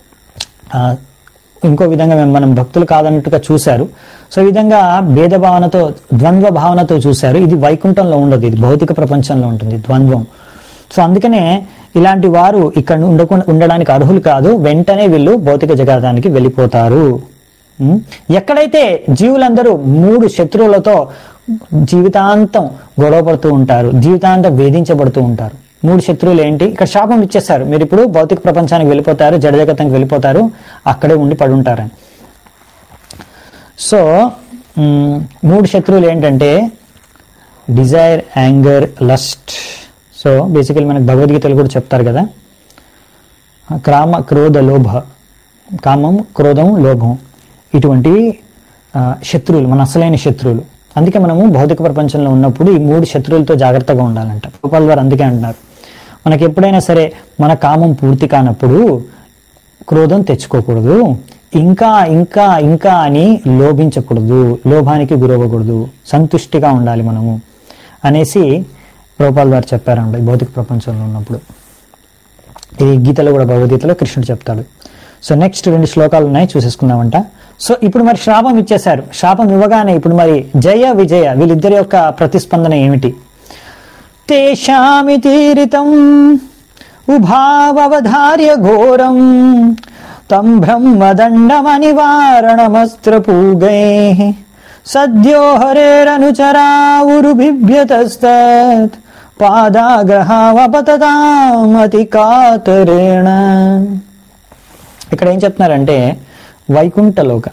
Speaker 1: ఇంకో విధంగా మనం భక్తులు కాదన్నట్టుగా చూశారు. సో ఈ విధంగా భేదభావనతో, ద్వంద్వ భావనతో చూశారు. ఇది వైకుంఠంలో ఉండదు, ఇది భౌతిక ప్రపంచంలో ఉంటుంది ద్వంద్వం. సో అందుకనే ఇలాంటి వారు ఇక్కడ ఉండకుండా ఉండడానికి అర్హులు కాదు. వెంటనే వీళ్ళు భౌతిక జగతానికి వెళ్ళిపోతారు. ఎక్కడైతే జీవులందరూ మూడు శత్రువులతో జీవితాంతం గొడవ పడుతూ ఉంటారు, జీవితాంతం వేధించబడుతూ ఉంటారు. మూడు శత్రువులు ఏంటి? ఇక్కడ శాపం ఇచ్చేస్తారు, మీరు ఇప్పుడు భౌతిక ప్రపంచానికి వెళ్ళిపోతారు, జడజగతానికి వెళ్ళిపోతారు, అక్కడే ఉండి పడి ఉంటారని. సో మూడు శత్రువులు ఏంటంటే desire, anger, lust. So basically మనకు భగవద్గీతలు కూడా చెప్తారు కదా, కామ, క్రోధ, లోభ. కామం, క్రోధం, లోభం, ఇటువంటి శత్రువులు మన అసలైన శత్రువులు. అందుకే మనము భౌతిక ప్రపంచంలో ఉన్నప్పుడు ఈ మూడు శత్రువులతో జాగ్రత్తగా ఉండాలంట. గోపాల్ వారు అందుకే అంటున్నారు, మనకి ఎప్పుడైనా సరే మన కామం పూర్తి కానప్పుడు క్రోధం తెచ్చుకోకూడదు, ఇంకా ఇంకా ఇంకా అని లోభించకూడదు, లోభానికి గురవ్వకూడదు, సంతుష్టిగా ఉండాలి మనము అనేసి గోపాల్ వారు చెప్పారంట భౌతిక ప్రపంచంలో ఉన్నప్పుడు. ఈ గీతలో కూడా, భగవద్గీతలో కృష్ణుడు చెప్తాడు. సో నెక్స్ట్ రెండు శ్లోకాలు ఉన్నాయి, చూసేసుకుందామంట. సో ఇప్పుడు మరి శాపం ఇచ్చేశారు. శాపం ఇవ్వగానే ఇప్పుడు మరి జయ విజయ వీళ్ళిద్దరి యొక్క ప్రతిస్పందన ఏమిటి? తేషామితీరితం ఉభావధార్య ఘోరం తం బ్రహ్మదండమనివారణమస్త్రపూగై సద్యో హరేరనుచరావురుభిభ్యతస్తత్ పాదాగ్రహావపతతామతి కాతరేణ. ఇక్కడ ఏం చెప్తున్నారంటే వైకుంఠలోక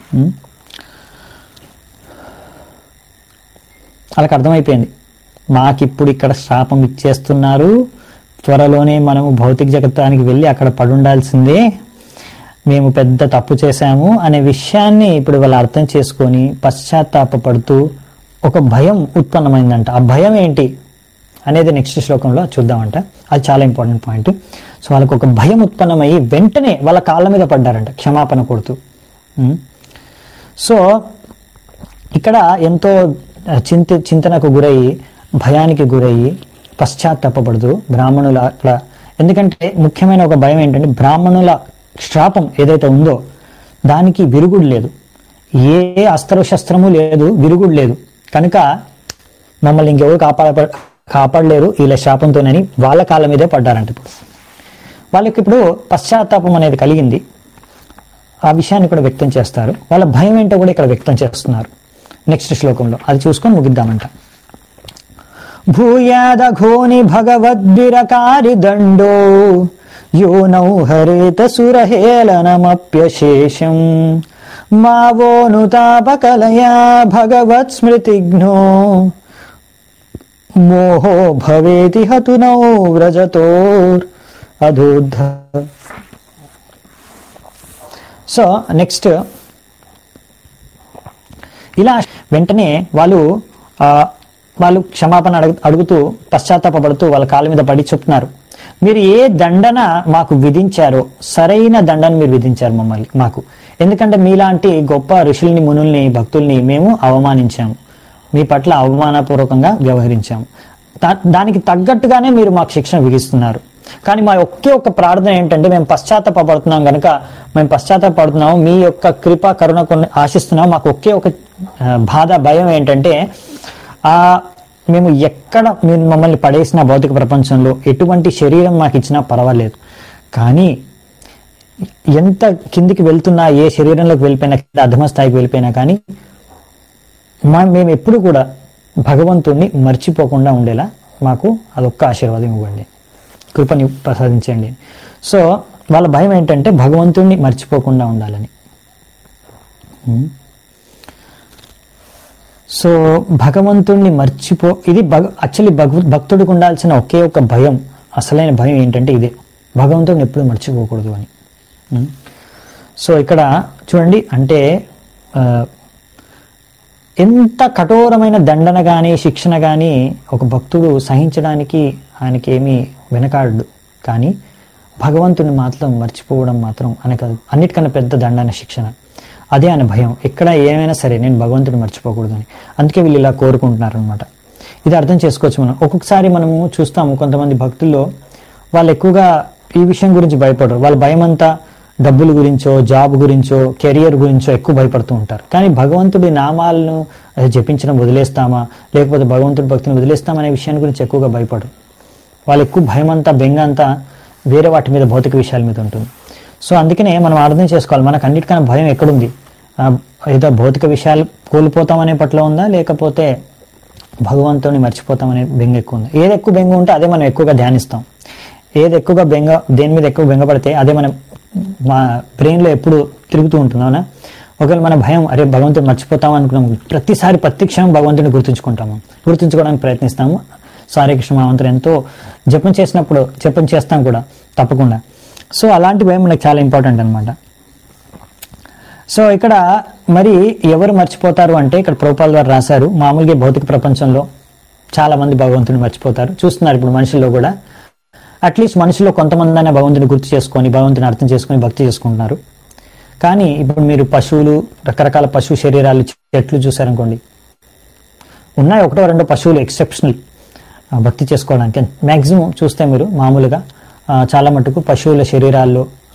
Speaker 1: వాళ్ళకి అర్థమైపోయింది, మాకిప్పుడు ఇక్కడ శాపం ఇచ్చేస్తున్నారు, త్వరలోనే మనము భౌతిక జగత్తానికి వెళ్ళి అక్కడ పడుండాల్సిందే, మేము పెద్ద తప్పు చేశాము అనే విషయాన్ని ఇప్పుడు వాళ్ళు అర్థం చేసుకొని పశ్చాత్తాపడుతూ ఒక భయం ఉత్పన్నమైందంట. ఆ భయం ఏంటి అనేది నెక్స్ట్ శ్లోకంలో చూద్దామంట. అది చాలా ఇంపార్టెంట్ పాయింట్. సో వాళ్ళకు ఒక భయం ఉత్పన్నమయ్యి వెంటనే వాళ్ళ కాళ్ళ మీద పడ్డారంట క్షమాపణ కొడుతూ. సో ఇక్కడ ఎంతో చింత చింతనకు గురయ్యి భయానికి గురయ్యి పశ్చాత్తాపడుతూ బ్రాహ్మణుల అట్లా, ఎందుకంటే ముఖ్యమైన ఒక భయం ఏంటంటే బ్రాహ్మణుల శాపం ఏదైతే ఉందో దానికి విరుగుడు లేదు, ఏ అస్త్ర శస్త్రము లేదు, విరుగుడు లేదు, కనుక మమ్మల్ని ఇంకెవరు కాపాడ కాపాడలేరు వీళ్ళ శాపంతోనని వాళ్ళ కాళ్ళ మీదే పడ్డారంట. ఇప్పుడు వాళ్ళకి ఇప్పుడు పశ్చాత్తాపం అనేది కలిగింది, ఆ విషయాన్ని కూడా వ్యక్తం చేస్తారు. వాళ్ళ భయం ఏంటో కూడా ఇక్కడ వ్యక్తం చేస్తున్నారు నెక్స్ట్ శ్లోకంలో. అది చూసుకొని ముగిద్దామంట. భూయాదఘోని భగవద్భిరకారి దండో యోనౌ హరేత సురహేళనమప్యశేషం మావోనుతాపకలయా భగవత్ స్మృతిఘ్నో మోహో భవేతి హతునౌ వ్రజతోర్ అధూద్ధ. సో నెక్స్ట్ ఇలా వెంటనే వాళ్ళు వాళ్ళు క్షమాపణ అడుగు అడుగుతూ పశ్చాత్తాపడుతూ వాళ్ళ కాళ్ళ మీద పడి చెప్తున్నారు, మీరు ఏ దండన మాకు విధించారో సరైన దండను మీరు విధించారు మమ్మల్ని మాకు, ఎందుకంటే మీలాంటి గొప్ప ఋషుల్ని మునుల్ని భక్తుల్ని మేము అవమానించాము, మీ పట్ల అవమానపూర్వకంగా వ్యవహరించాము, దానికి తగ్గట్టుగానే మీరు మాకు శిక్షణ విధిస్తున్నారు. కానీ మా ఒకే ఒక్క ప్రార్థన ఏంటంటే మేము పశ్చాత్తాపడుతున్నాం కనుక మేము పశ్చాత్తాపడుతున్నాము, మీ యొక్క కృప కరుణ కొన్ని ఆశిస్తున్నాము, మాకు ఒకే ఒక బాధ భయం ఏంటంటే ఆ మేము ఎక్కడ మీరు మమ్మల్ని పడేసిన భౌతిక ప్రపంచంలో ఎటువంటి శరీరం మాకు ఇచ్చినా పర్వాలేదు, కానీ ఎంత కిందికి వెళ్తున్నా ఏ శరీరంలోకి వెళ్ళిపోయినా అధమ స్థాయికి వెళ్ళిపోయినా కానీ మా మేము ఎప్పుడు కూడా భగవంతుణ్ణి మర్చిపోకుండా ఉండేలా మాకు అదొక్క ఆశీర్వాదం ఇవ్వండి, కృపని ప్రసాదించండి. సో వాళ్ళ భయం ఏంటంటే భగవంతుణ్ణి మర్చిపోకుండా ఉండాలని. సో భగవంతుణ్ణి మర్చిపో ఇది భగ యాక్చువల్లీ భగ భక్తుడికి ఉండాల్సిన ఒకే ఒక భయం, అసలైన భయం ఏంటంటే ఇదే, భగవంతుడిని ఎప్పుడు మర్చిపోకూడదు అని. సో ఇక్కడ చూడండి, అంటే ఎంత కఠోరమైన దండన కానీ శిక్షణ కానీ ఒక భక్తుడు సహించడానికి ఆయనకి ఏమీ వెనకాడు, కానీ భగవంతుని మాత్రం మర్చిపోవడం మాత్రం ఆయనకు అన్నిటికన్నా పెద్ద దండన శిక్షణ. అదే ఆయన భయం, ఎక్కడ ఏమైనా సరే నేను భగవంతుని మర్చిపోకూడదు అని. అందుకే వీళ్ళు ఇలా కోరుకుంటున్నారు అనమాట. ఇది అర్థం చేసుకోవచ్చు మనం. ఒక్కొక్కసారి మనము చూస్తాము కొంతమంది భక్తుల్లో వాళ్ళు ఎక్కువగా ఈ విషయం గురించి భయపడరు, వాళ్ళ భయం అంతా డబ్బుల గురించో జాబ్ గురించో కెరియర్ గురించో ఎక్కువ భయపడుతూ ఉంటారు. కానీ భగవంతుడి నామాలను జపించడం వదిలేస్తామా లేకపోతే భగవంతుడి భక్తిని వదిలేస్తామా అనే విషయాన్ని గురించి ఎక్కువగా భయపడరు. వాళ్ళు ఎక్కువ భయం అంతా బెంగ అంతా వేరే వాటి మీద భౌతిక విషయాల మీద ఉంటుంది. సో అందుకనే మనం అర్థం చేసుకోవాలి, మనకు అన్నిటికన్నా భయం ఎక్కడుంది, ఏదో భౌతిక విషయాలు కోల్పోతామనే పట్ల ఉందా లేకపోతే భగవంతుని మర్చిపోతామనే బెంగ ఎక్కువ ఉందా? ఏది ఎక్కువ బెంగ ఉంటే అదే మనం ఎక్కువగా ధ్యానిస్తాం, ఏది ఎక్కువగా బెంగ దేని మీద ఎక్కువ బెంగ పడితే అదే మనం మా బ్రెయిన్లో ఎప్పుడు తిరుగుతూ ఉంటుంది. అవునా? ఒకవేళ మన భయం అరే భగవంతుని మర్చిపోతాం అనుకున్నాము, ప్రతిసారి ప్రతి క్షణం భగవంతుని గుర్తుంచుకుంటాము, గుర్తుంచుకోవడానికి ప్రయత్నిస్తాము. సారే కృష్ణ మహామంత్రం ఎంతో జపం చేసినప్పుడు జపం చేస్తాం కూడా తప్పకుండా. సో అలాంటి భయం మనకు చాలా ఇంపార్టెంట్ అనమాట. సో ఇక్కడ మరి ఎవరు మర్చిపోతారు అంటే ఇక్కడ ప్రభుపాల్ గారు రాశారు, మామూలుగా భౌతిక ప్రపంచంలో చాలా మంది భగవంతుని మర్చిపోతారు, చూస్తున్నారు ఇప్పుడు మనుషుల్లో కూడా. అట్లీస్ట్ మనుషుల్లో కొంతమంది అయినా భగవంతుని గుర్తు చేసుకొని భగవంతుని అర్థం చేసుకొని భక్తి చేసుకుంటున్నారు. కానీ ఇప్పుడు మీరు పశువులు, రకరకాల పశు శరీరాలు, చెట్లు చూసారనుకోండి, ఉన్నాయి ఒకటో రెండో పశువులు ఎక్సెప్షనల్ భక్తి చేసుకోవడానికి. మ్యాక్సిమం చూస్తే మీరు మామూలుగా చాలా మటుకు పశువుల శరీరాల్లో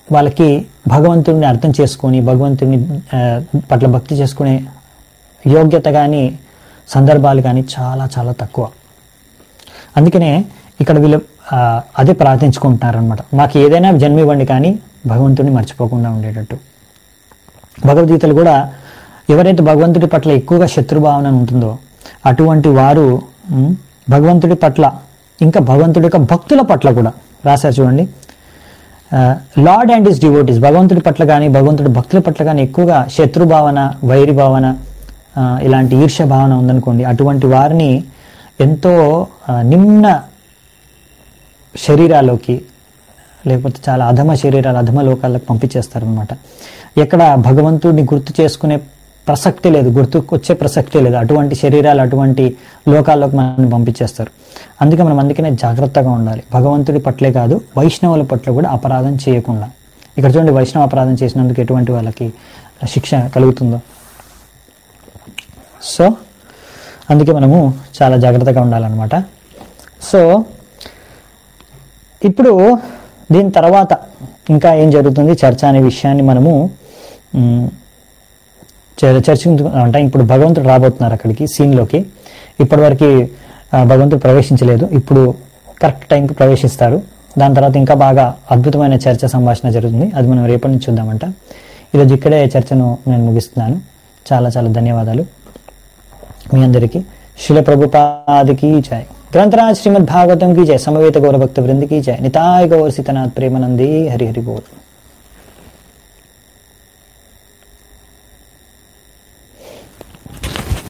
Speaker 1: వాళ్ళకి భగవంతుడిని అర్థం చేసుకొని భగవంతుడిని పట్ల భక్తి చేసుకునే యోగ్యత కానీ సందర్భాలు కానీ చాలా చాలా తక్కువ. అందుకనే ఇక్కడ వీళ్ళు అదే ప్రార్థించుకుంటున్నారనమాట, మాకు ఏదైనా జన్మ ఇవ్వండి కానీ భగవంతుడిని మర్చిపోకుండా ఉండేటట్టు. భగవద్గీతలు కూడా ఎవరైతే భగవంతుడి పట్ల ఎక్కువగా శత్రుభావన ఉంటుందో అటువంటి వారు భగవంతుడి పట్ల ఇంకా భగవంతుడి యొక్క భక్తుల పట్ల కూడా రాశారు చూడండి. లార్డ్ అండ్ హిస్ డివోటీస్, భగవంతుడి పట్ల కానీ భగవంతుడి భక్తుల పట్ల కానీ ఎక్కువగా శత్రుభావన, వైరి భావన, ఇలాంటి ఈర్ష్య భావన ఉందనుకోండి, అటువంటి వారిని ఎంతో నిమ్న శరీరాల్లోకి లేకపోతే చాలా అధమ శరీరాలు అధమ లోకాలకు పంపించేస్తారనమాట. ఎక్కడ భగవంతుడిని గుర్తు చేసుకునే ప్రసక్తి లేదు, గుర్తుకొచ్చే ప్రసక్తి లేదు, అటువంటి శరీరాలు అటువంటి లోకాల్లోకి మనం పంపించేస్తారు. అందుకే మనం అందుకనే జాగ్రత్తగా ఉండాలి, భగవంతుడి పట్లే కాదు వైష్ణవుల పట్ల కూడా అపరాధం చేయకుండా. ఇక్కడ చూడండి, వైష్ణవ అపరాధం చేసినందుకు ఎటువంటి వాళ్ళకి శిక్ష కలుగుతుందో. సో అందుకే మనము చాలా జాగ్రత్తగా ఉండాలన్నమాట. సో ఇప్పుడు దీని తర్వాత ఇంకా ఏం జరుగుతుంది చర్చ అనే విషయాన్ని మనము చర్చించుకుంటే, ఇప్పుడు భగవంతుడు రాబోతున్నారు అక్కడికి సీన్లోకి. ఇప్పటివరకు భగవంతుడు ప్రవేశించలేదు, ఇప్పుడు కరెక్ట్ టైంకి ప్రవేశిస్తారు. దాని తర్వాత ఇంకా బాగా అద్భుతమైన చర్చ సంభాషణ జరుగుతుంది, అది మనం రేపటి నుంచి చూద్దామంట. ఈరోజు ఇక్కడే చర్చను నేను ముగిస్తున్నాను. చాలా చాలా ధన్యవాదాలు మీ అందరికీ. శిల ప్రభుపాదికి జై. గ్రంథరాజ్ శ్రీమద్ భాగవతం की जय. समवेत गौर भक्त वृंद की जय. निताय गौर सीतनाथ प्रेमानंदी. हरि हरि बोल.